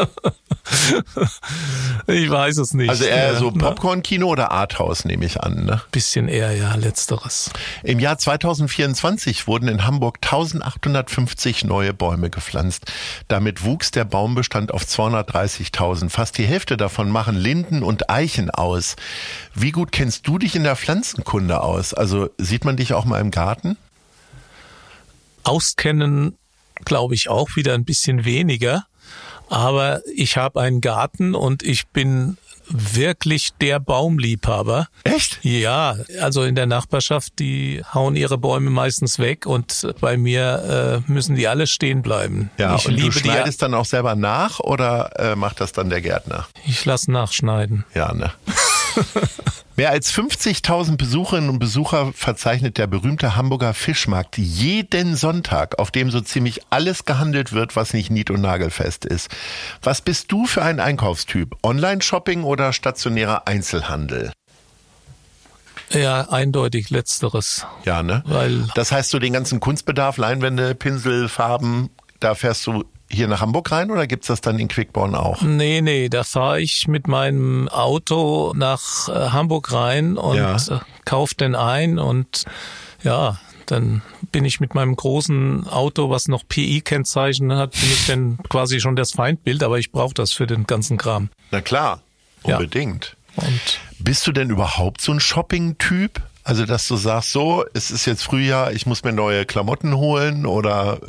S1: Ich weiß es nicht.
S3: Also eher so Popcorn-Kino oder Arthouse, nehme ich an, ne?
S1: Bisschen eher, ja, letzteres.
S3: Im Jahr 2024 wurden in Hamburg 1850 neue Bäume gepflanzt. Damit wuchs der Baumbestand auf 230.000. Fast die Hälfte davon machen Linden und Eichen aus. Wie gut kennst du dich in der Pflanzenkunde aus? Also sieht man dich auch mal im Garten?
S1: Auskennen, glaube ich, auch wieder ein bisschen weniger. Aber ich habe einen Garten und ich bin wirklich der Baumliebhaber.
S3: Echt?
S1: Ja, also in der Nachbarschaft, die hauen ihre Bäume meistens weg und bei mir müssen die alle stehen bleiben.
S3: Ja,
S1: ich
S3: und
S1: liebe
S3: du schneidest dann auch selber nach oder macht das dann der Gärtner?
S1: Ich lasse nachschneiden.
S3: Ja, ne? Mehr als 50.000 Besucherinnen und Besucher verzeichnet der berühmte Hamburger Fischmarkt jeden Sonntag, auf dem so ziemlich alles gehandelt wird, was nicht nied- und nagelfest ist. Was bist du für ein Einkaufstyp? Online-Shopping oder stationärer Einzelhandel?
S1: Ja, eindeutig letzteres.
S3: Ja, ne? Das heißt, so den ganzen Kunstbedarf, Leinwände, Pinsel, Farben, da fährst du hier nach Hamburg rein oder gibt's das dann in Quickborn auch?
S1: Nee, da fahre ich mit meinem Auto nach Hamburg rein und kaufe den ein und ja, dann bin ich mit meinem großen Auto, was noch PI-Kennzeichen hat, bin ich dann quasi schon das Feindbild, aber ich brauche das für den ganzen Kram.
S3: Na klar, unbedingt.
S1: Ja. Und
S3: bist du denn überhaupt so ein Shopping-Typ? Also, dass du sagst, so, es ist jetzt Frühjahr, ich muss mir neue Klamotten holen oder...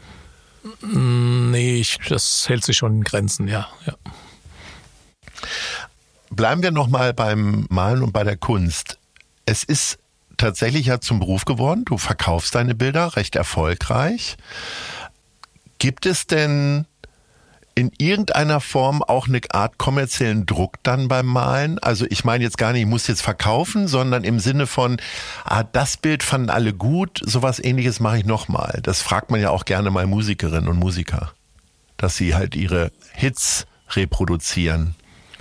S1: Nee, das hält sich schon in Grenzen, ja.
S3: Bleiben wir nochmal beim Malen und bei der Kunst. Es ist tatsächlich ja zum Beruf geworden. Du verkaufst deine Bilder recht erfolgreich. Gibt es denn in irgendeiner Form auch eine Art kommerziellen Druck dann beim Malen? Also ich meine jetzt gar nicht, ich muss jetzt verkaufen, sondern im Sinne von, das Bild fanden alle gut, sowas Ähnliches mache ich nochmal. Das fragt man ja auch gerne mal Musikerinnen und Musiker, dass sie halt ihre Hits reproduzieren.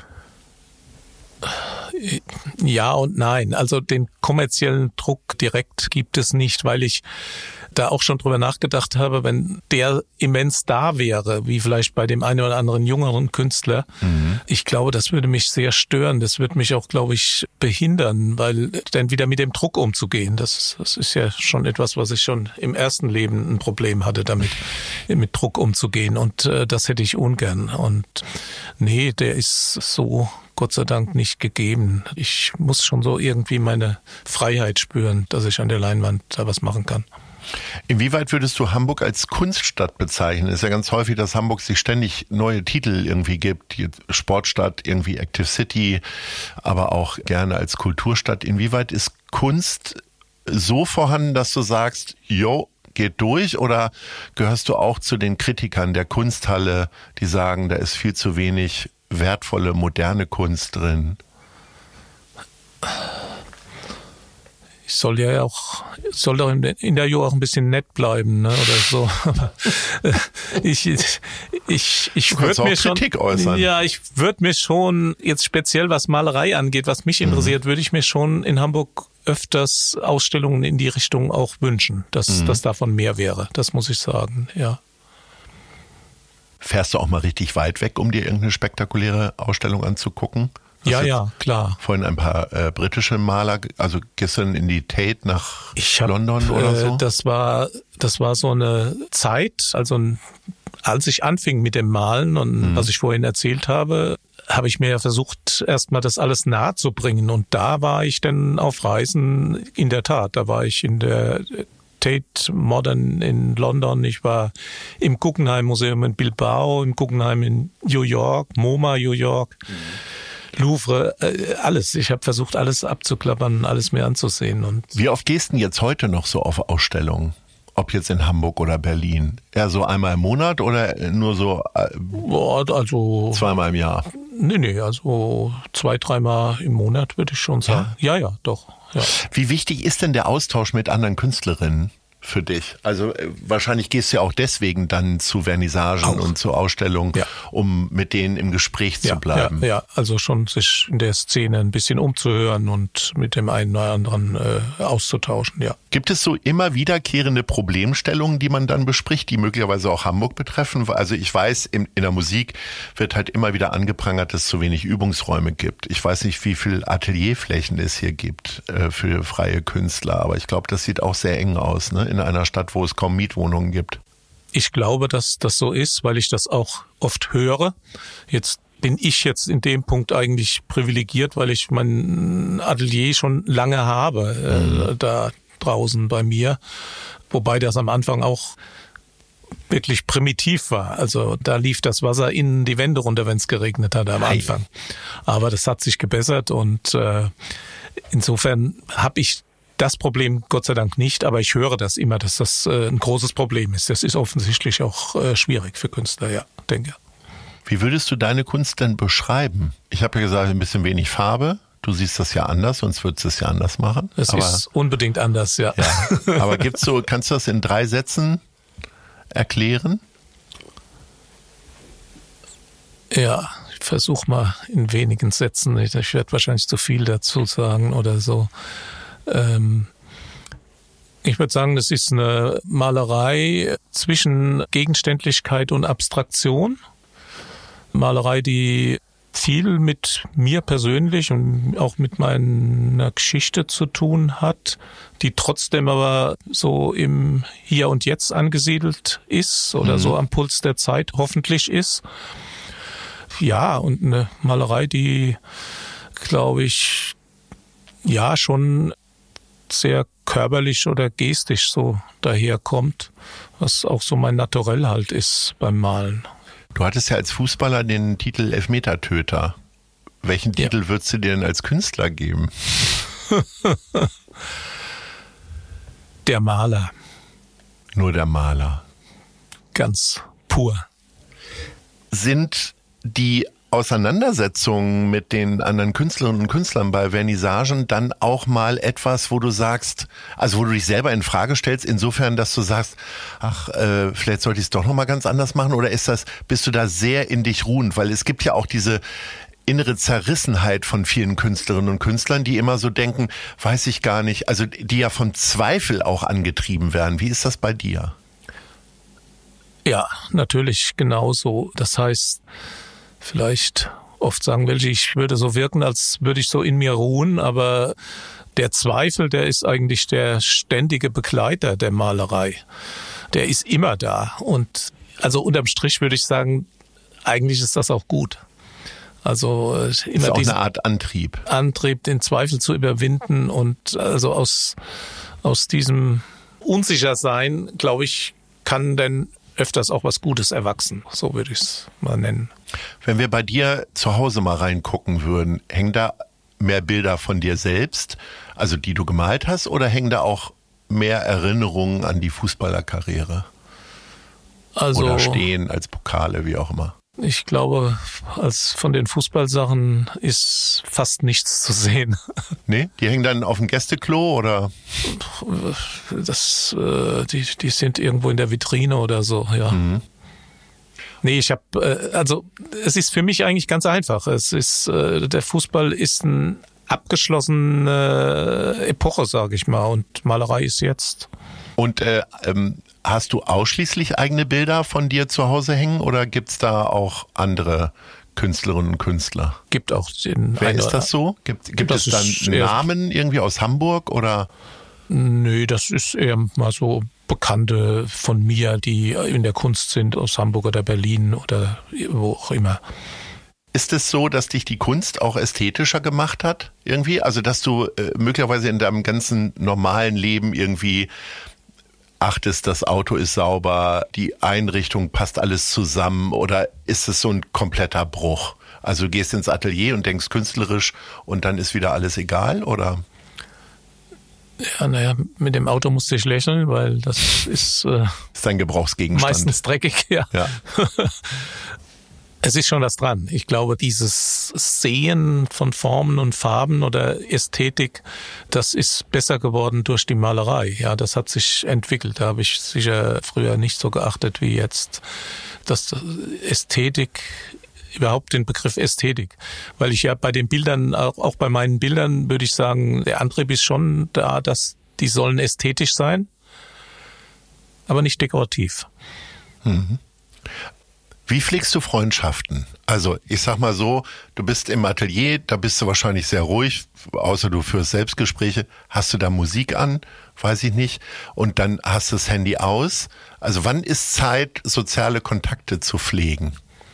S1: Ja und nein. Also den kommerziellen Druck direkt gibt es nicht, weil ich da auch schon drüber nachgedacht habe, wenn der immens da wäre, wie vielleicht bei dem einen oder anderen jüngeren Künstler. Ich glaube, das würde mich sehr stören. Das würde mich auch, glaube ich, behindern, weil dann wieder mit dem Druck umzugehen, das ist ja schon etwas, was ich schon im ersten Leben ein Problem hatte, damit mit Druck umzugehen. Und das hätte ich ungern. Und nee, der ist so Gott sei Dank nicht gegeben. Ich muss schon so irgendwie meine Freiheit spüren, dass ich an der Leinwand da was machen kann.
S3: Inwieweit würdest du Hamburg als Kunststadt bezeichnen? Es ist ja ganz häufig, dass Hamburg sich ständig neue Titel irgendwie gibt. Sportstadt, irgendwie Active City, aber auch gerne als Kulturstadt. Inwieweit ist Kunst so vorhanden, dass du sagst, geht durch? Oder gehörst du auch zu den Kritikern der Kunsthalle, die sagen, da ist viel zu wenig wertvolle, moderne Kunst drin?
S1: Ich soll doch in der Jahr auch ein bisschen nett bleiben, ne, oder so. ich würde mir schon
S3: Kritik äußern.
S1: Ja, ich würde mir schon jetzt speziell was Malerei angeht, was mich interessiert, würde ich mir schon in Hamburg öfters Ausstellungen in die Richtung auch wünschen, dass davon mehr wäre. Das muss ich sagen, ja.
S3: Fährst du auch mal richtig weit weg, um dir irgendeine spektakuläre Ausstellung anzugucken?
S1: Ja, klar.
S3: Vorhin ein paar britische Maler, also gestern in die Tate nach London oder so?
S1: Das war so eine Zeit, also als ich anfing mit dem Malen und was ich vorhin erzählt habe ich mir ja versucht, erstmal das alles nahe zu bringen. Und da war ich dann auf Reisen, in der Tat, da war ich in der Tate Modern in London, ich war im Guggenheim Museum in Bilbao, im Guggenheim in New York, MoMA New York, Louvre, alles. Ich habe versucht, alles abzuklappern, alles mir anzusehen. Und
S3: wie oft gehst du denn jetzt heute noch so auf Ausstellungen? Ob jetzt in Hamburg oder Berlin? Eher so einmal im Monat oder nur so
S1: also
S3: zweimal im Jahr?
S1: Nee, also 2-3 Mal im Monat würde ich schon sagen. Ja, doch. Ja.
S3: Wie wichtig ist denn der Austausch mit anderen Künstlerinnen für dich? Also wahrscheinlich gehst du ja auch deswegen dann zu Vernissagen und zu Ausstellungen, um mit denen im Gespräch zu bleiben.
S1: Ja, also schon sich in der Szene ein bisschen umzuhören und mit dem einen oder anderen auszutauschen, ja.
S3: Gibt es so immer wiederkehrende Problemstellungen, die man dann bespricht, die möglicherweise auch Hamburg betreffen? Also ich weiß, in der Musik wird halt immer wieder angeprangert, dass es zu wenig Übungsräume gibt. Ich weiß nicht, wie viel Atelierflächen es hier gibt für freie Künstler, aber ich glaube, das sieht auch sehr eng aus, ne? In einer Stadt, wo es kaum Mietwohnungen gibt.
S1: Ich glaube, dass das so ist, weil ich das auch oft höre. Jetzt bin ich jetzt in dem Punkt eigentlich privilegiert, weil ich mein Atelier schon lange habe, da draußen bei mir. Wobei das am Anfang auch wirklich primitiv war. Also da lief das Wasser in die Wände runter, wenn es geregnet hat am Anfang. Aber das hat sich gebessert und insofern habe ich das Problem Gott sei Dank nicht, aber ich höre das immer, dass das ein großes Problem ist. Das ist offensichtlich auch schwierig für Künstler, ja, denke.
S3: Wie würdest du deine Kunst denn beschreiben? Ich habe ja gesagt, ein bisschen wenig Farbe. Du siehst das ja anders, sonst würdest du es ja anders machen.
S1: Es ist unbedingt anders, ja.
S3: Aber kannst du das in 3 Sätzen erklären?
S1: Ja, ich versuche mal in wenigen Sätzen. Ich werde wahrscheinlich zu viel dazu sagen oder so. Ich würde sagen, das ist eine Malerei zwischen Gegenständlichkeit und Abstraktion. Malerei, die viel mit mir persönlich und auch mit meiner Geschichte zu tun hat, die trotzdem aber so im Hier und Jetzt angesiedelt ist oder so am Puls der Zeit hoffentlich ist. Ja, und eine Malerei, die, glaube ich, ja schon sehr körperlich oder gestisch so daherkommt, was auch so mein Naturell halt ist beim Malen.
S3: Du hattest ja als Fußballer den Titel Elfmetertöter. Welchen Titel würdest du dir denn als Künstler geben?
S1: Der Maler.
S3: Nur der Maler.
S1: Ganz pur.
S3: Sind die Auseinandersetzungen mit den anderen Künstlerinnen und Künstlern bei Vernissagen dann auch mal etwas, wo du sagst, also wo du dich selber in Frage stellst, insofern, dass du sagst, vielleicht sollte ich es doch noch mal ganz anders machen, oder bist du da sehr in dich ruhend? Weil es gibt ja auch diese innere Zerrissenheit von vielen Künstlerinnen und Künstlern, die immer so denken, weiß ich gar nicht, also die ja von Zweifel auch angetrieben werden. Wie ist das bei dir?
S1: Ja, natürlich genauso. Das heißt, vielleicht oft sagen welche, ich würde so wirken, als würde ich so in mir ruhen, aber der Zweifel, der ist eigentlich der ständige Begleiter der Malerei. Der ist immer da. Und also unterm Strich würde ich sagen, eigentlich ist das auch gut. Also immer
S3: ist auch eine Art Antrieb.
S1: Antrieb, den Zweifel zu überwinden und also aus diesem Unsichersein, glaube ich, kann denn öfters auch was Gutes erwachsen. So würde ich es mal nennen.
S3: Wenn wir bei dir zu Hause mal reingucken würden, hängen da mehr Bilder von dir selbst, also die du gemalt hast, oder hängen da auch mehr Erinnerungen an die Fußballerkarriere?
S1: Also,
S3: oder stehen als Pokale, wie auch immer?
S1: Ich glaube, als von den Fußballsachen ist fast nichts zu sehen.
S3: Nee, die hängen dann auf dem Gästeklo oder?
S1: Die sind irgendwo in der Vitrine oder so, ja. Mhm. Nee, es ist für mich eigentlich ganz einfach. Der Fußball ist eine abgeschlossene Epoche, sage ich mal, und Malerei ist jetzt. Und
S3: hast du ausschließlich eigene Bilder von dir zu Hause hängen oder gibt's da auch andere Künstlerinnen und Künstler?
S1: Gibt auch den.
S3: Wer ist das so? Gibt es dann Namen irgendwie aus Hamburg oder?
S1: Nö, das ist eher mal so Bekannte von mir, die in der Kunst sind, aus Hamburg oder Berlin oder wo auch immer.
S3: Ist es so, dass dich die Kunst auch ästhetischer gemacht hat irgendwie? Also dass du möglicherweise in deinem ganzen normalen Leben irgendwie achtest, das Auto ist sauber, die Einrichtung passt alles zusammen, oder ist es so ein kompletter Bruch? Also du gehst ins Atelier und denkst künstlerisch und dann ist wieder alles egal, oder?
S1: Ja, naja, mit dem Auto musste ich lächeln, weil das ist
S3: ein Gebrauchsgegenstand.
S1: Meistens dreckig, ja.
S3: Ja.
S1: Es ist schon was dran. Ich glaube, dieses Sehen von Formen und Farben oder Ästhetik, das ist besser geworden durch die Malerei. Ja, das hat sich entwickelt. Da habe ich sicher früher nicht so geachtet wie jetzt. Das Ästhetik, überhaupt den Begriff Ästhetik. Weil ich ja bei den Bildern, auch bei meinen Bildern würde ich sagen, der Antrieb ist schon da, dass die sollen ästhetisch sein, aber nicht dekorativ.
S3: Mhm. Wie pflegst du Freundschaften? Also ich sag mal so, du bist im Atelier, da bist du wahrscheinlich sehr ruhig, außer du führst Selbstgespräche. Hast du da Musik an? Weiß ich nicht. Und dann hast du das Handy aus. Also wann ist Zeit, soziale Kontakte zu pflegen?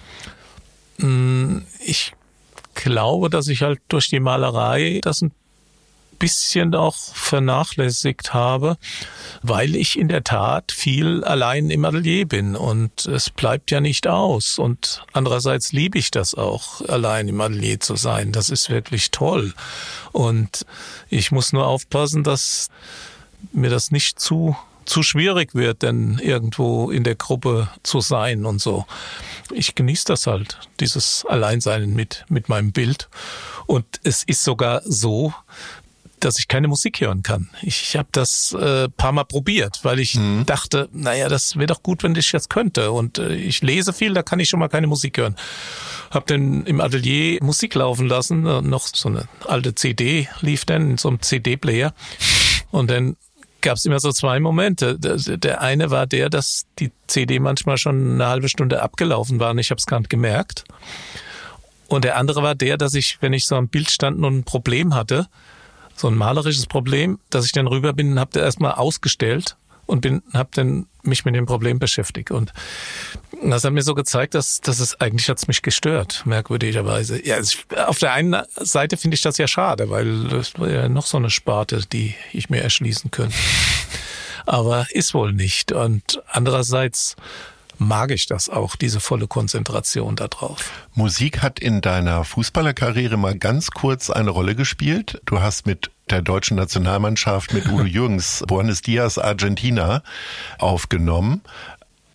S1: Ich glaube, dass ich halt durch die Malerei das ein bisschen auch vernachlässigt habe, weil ich in der Tat viel allein im Atelier bin und es bleibt ja nicht aus. Und andererseits liebe ich das auch, allein im Atelier zu sein. Das ist wirklich toll. Und ich muss nur aufpassen, dass mir das nicht zu schwierig wird, denn irgendwo in der Gruppe zu sein und so. Ich genieße das halt, dieses Alleinsein mit meinem Bild. Und es ist sogar so, dass ich keine Musik hören kann. Ich habe das paar Mal probiert, weil ich dachte, naja, das wäre doch gut, wenn ich das könnte. Und ich lese viel, da kann ich schon mal keine Musik hören. Habe dann im Atelier Musik laufen lassen, noch so eine alte CD lief dann in so einem CD-Player. Und dann gab es immer so zwei Momente. Der eine war der, dass die CD manchmal schon eine halbe Stunde abgelaufen war und ich habe es gar nicht gemerkt. Und der andere war der, dass ich, wenn ich so am Bild stand und ein Problem hatte, so ein malerisches Problem, dass ich dann rüber bin und habe das erstmal ausgestellt und habe dann mich mit dem Problem beschäftigt. Und das hat mir so gezeigt, dass es eigentlich hat's mich gestört, merkwürdigerweise. Ja, auf der einen Seite finde ich das ja schade, weil das war ja noch so eine Sparte, die ich mir erschließen könnte. Aber ist wohl nicht. Und andererseits mag ich das auch, diese volle Konzentration da drauf.
S3: Musik hat in deiner Fußballerkarriere mal ganz kurz eine Rolle gespielt. Du hast mit der deutschen Nationalmannschaft, mit Udo Jürgens, Buenos Dias, Argentina aufgenommen. Also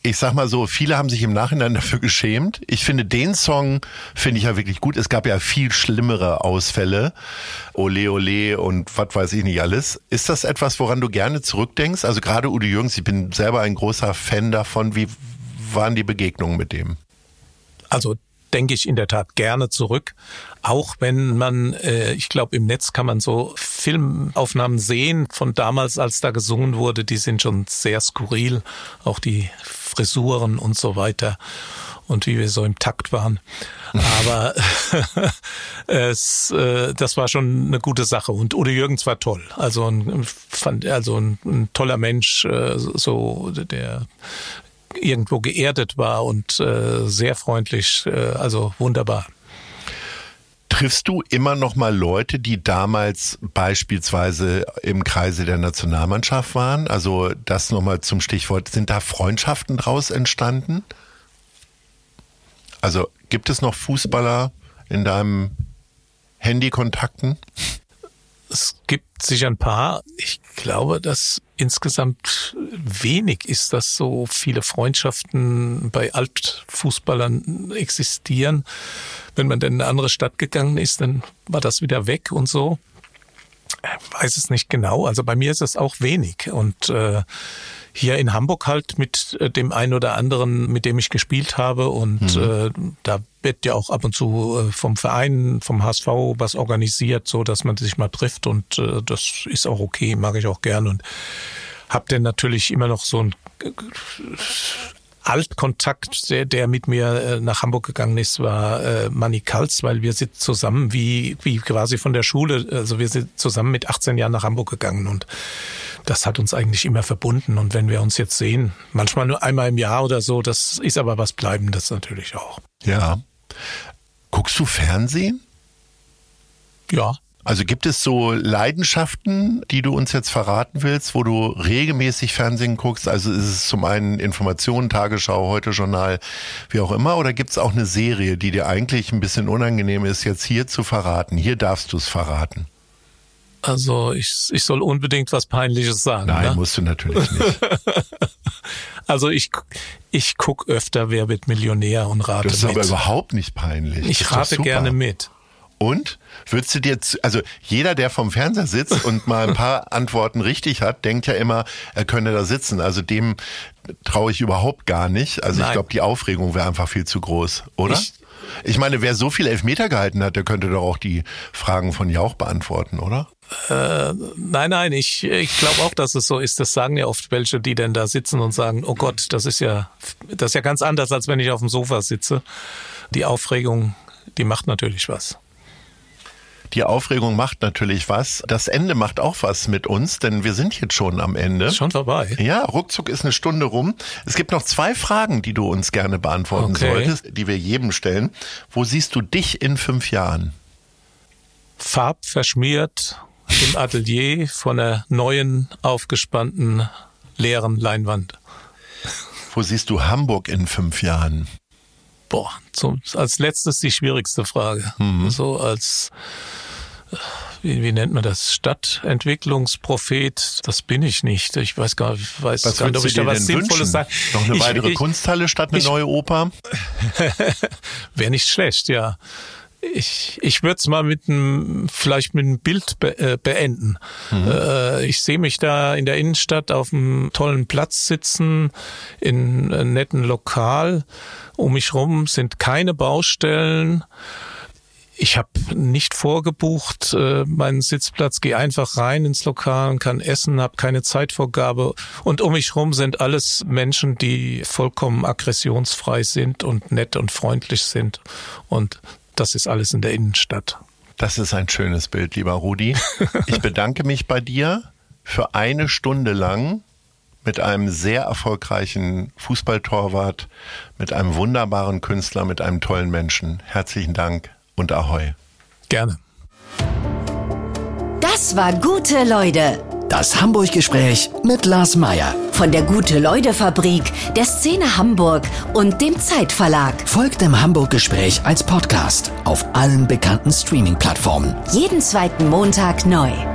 S3: ich sag mal so, viele haben sich im Nachhinein dafür geschämt. Ich finde, den Song finde ich ja wirklich gut. Es gab ja viel schlimmere Ausfälle. Ole, ole und was weiß ich nicht alles. Ist das etwas, woran du gerne zurückdenkst? Also gerade Udo Jürgens, ich bin selber ein großer Fan davon. Wie waren die Begegnungen mit dem?
S1: Also denke ich in der Tat gerne zurück. Auch wenn man, ich glaube, im Netz kann man so Filmaufnahmen sehen von damals, als da gesungen wurde. Die sind schon sehr skurril. Auch die Frisuren und so weiter. Und wie wir so im Takt waren. Aber das war schon eine gute Sache. Und Udo Jürgens war toll. Also ein toller Mensch, so der irgendwo geerdet war und sehr freundlich, also wunderbar.
S3: Triffst du immer noch mal Leute, die damals beispielsweise im Kreise der Nationalmannschaft waren? Also das nochmal zum Stichwort, sind da Freundschaften draus entstanden? Also gibt es noch Fußballer in deinem Handykontakten?
S1: Es gibt sicher ein paar. Ich glaube, dass insgesamt wenig ist, dass so viele Freundschaften bei Altfußballern existieren. Wenn man denn in eine andere Stadt gegangen ist, dann war das wieder weg und so. Ich weiß es nicht genau. Also bei mir ist es auch wenig. Und hier in Hamburg halt mit dem einen oder anderen, mit dem ich gespielt habe. Und da wird ja auch ab und zu vom Verein, vom HSV was organisiert, so dass man sich mal trifft. Und das ist auch okay, mag ich auch gern. Und hab dann natürlich immer noch so ein Altkontakt, der mit mir nach Hamburg gegangen ist, war Manni Kalz, weil wir sind zusammen wie quasi von der Schule, also wir sind zusammen mit 18 Jahren nach Hamburg gegangen und das hat uns eigentlich immer verbunden. Und wenn wir uns jetzt sehen, manchmal nur einmal im Jahr oder so, das ist aber was Bleibendes natürlich auch.
S3: Ja. Guckst du Fernsehen?
S1: Ja.
S3: Also gibt es so Leidenschaften, die du uns jetzt verraten willst, wo du regelmäßig Fernsehen guckst? Also ist es zum einen Information, Tagesschau, Heute-Journal, wie auch immer? Oder gibt es auch eine Serie, die dir eigentlich ein bisschen unangenehm ist, jetzt hier zu verraten? Hier darfst du es verraten.
S1: Also ich soll unbedingt was Peinliches sagen.
S3: Nein,
S1: ne?
S3: Musst du natürlich nicht.
S1: Also ich guck öfter Wer wird Millionär und rate mit.
S3: Das ist aber überhaupt nicht peinlich.
S1: Ich rate gerne mit.
S3: Und würdest du dir, also jeder, der vorm Fernseher sitzt und mal ein paar Antworten richtig hat, denkt ja immer, er könne da sitzen. Also dem traue ich überhaupt gar nicht. Also Nein. Ich glaube, die Aufregung wäre einfach viel zu groß, oder? Ich meine, wer so viel Elfmeter gehalten hat, der könnte doch auch die Fragen von Jauch beantworten, oder?
S1: Nein, ich glaube auch, dass es so ist. Das sagen ja oft welche, die denn da sitzen und sagen, oh Gott, das ist ja ganz anders, als wenn ich auf dem Sofa sitze. Die Aufregung, die macht natürlich was.
S3: Die Aufregung macht natürlich was. Das Ende macht auch was mit uns, denn wir sind jetzt schon am Ende.
S1: Ist schon vorbei.
S3: Ja, ruckzuck ist eine Stunde rum. Es gibt noch 2 Fragen, die du uns gerne beantworten solltest, die wir jedem stellen. Wo siehst du dich in 5 Jahren?
S1: Farbverschmiert im Atelier von einer neuen, aufgespannten, leeren Leinwand.
S3: Wo siehst du Hamburg in 5 Jahren?
S1: Boah, als letztes die schwierigste Frage. So als, wie nennt man das? Stadtentwicklungsprophet, das bin ich nicht. Ich weiß gar nicht, ob ich da was Sinnvolles sage.
S3: Noch eine weitere Kunsthalle statt eine neue Oper?
S1: Wäre nicht schlecht, ja. Ich würde es mal vielleicht mit einem Bild beenden. Ich sehe mich da in der Innenstadt auf einem tollen Platz sitzen, in einem netten Lokal. Um mich rum sind keine Baustellen. Ich habe nicht vorgebucht meinen Sitzplatz, gehe einfach rein ins Lokal und kann essen, habe keine Zeitvorgabe. Und um mich rum sind alles Menschen, die vollkommen aggressionsfrei sind und nett und freundlich sind. Und das ist alles in der Innenstadt.
S3: Das ist ein schönes Bild, lieber Rudi. Ich bedanke mich bei dir für 1 Stunde lang mit einem sehr erfolgreichen Fußballtorwart, mit einem wunderbaren Künstler, mit einem tollen Menschen. Herzlichen Dank und Ahoi.
S1: Gerne.
S2: Das war Gute Leute.
S6: Das Hamburg-Gespräch mit Lars Meier.
S2: Von der Gute-Leute-Fabrik, der Szene Hamburg und dem Zeitverlag.
S6: Folgt dem Hamburg-Gespräch als Podcast auf allen bekannten Streaming-Plattformen.
S2: Jeden 2. Montag neu.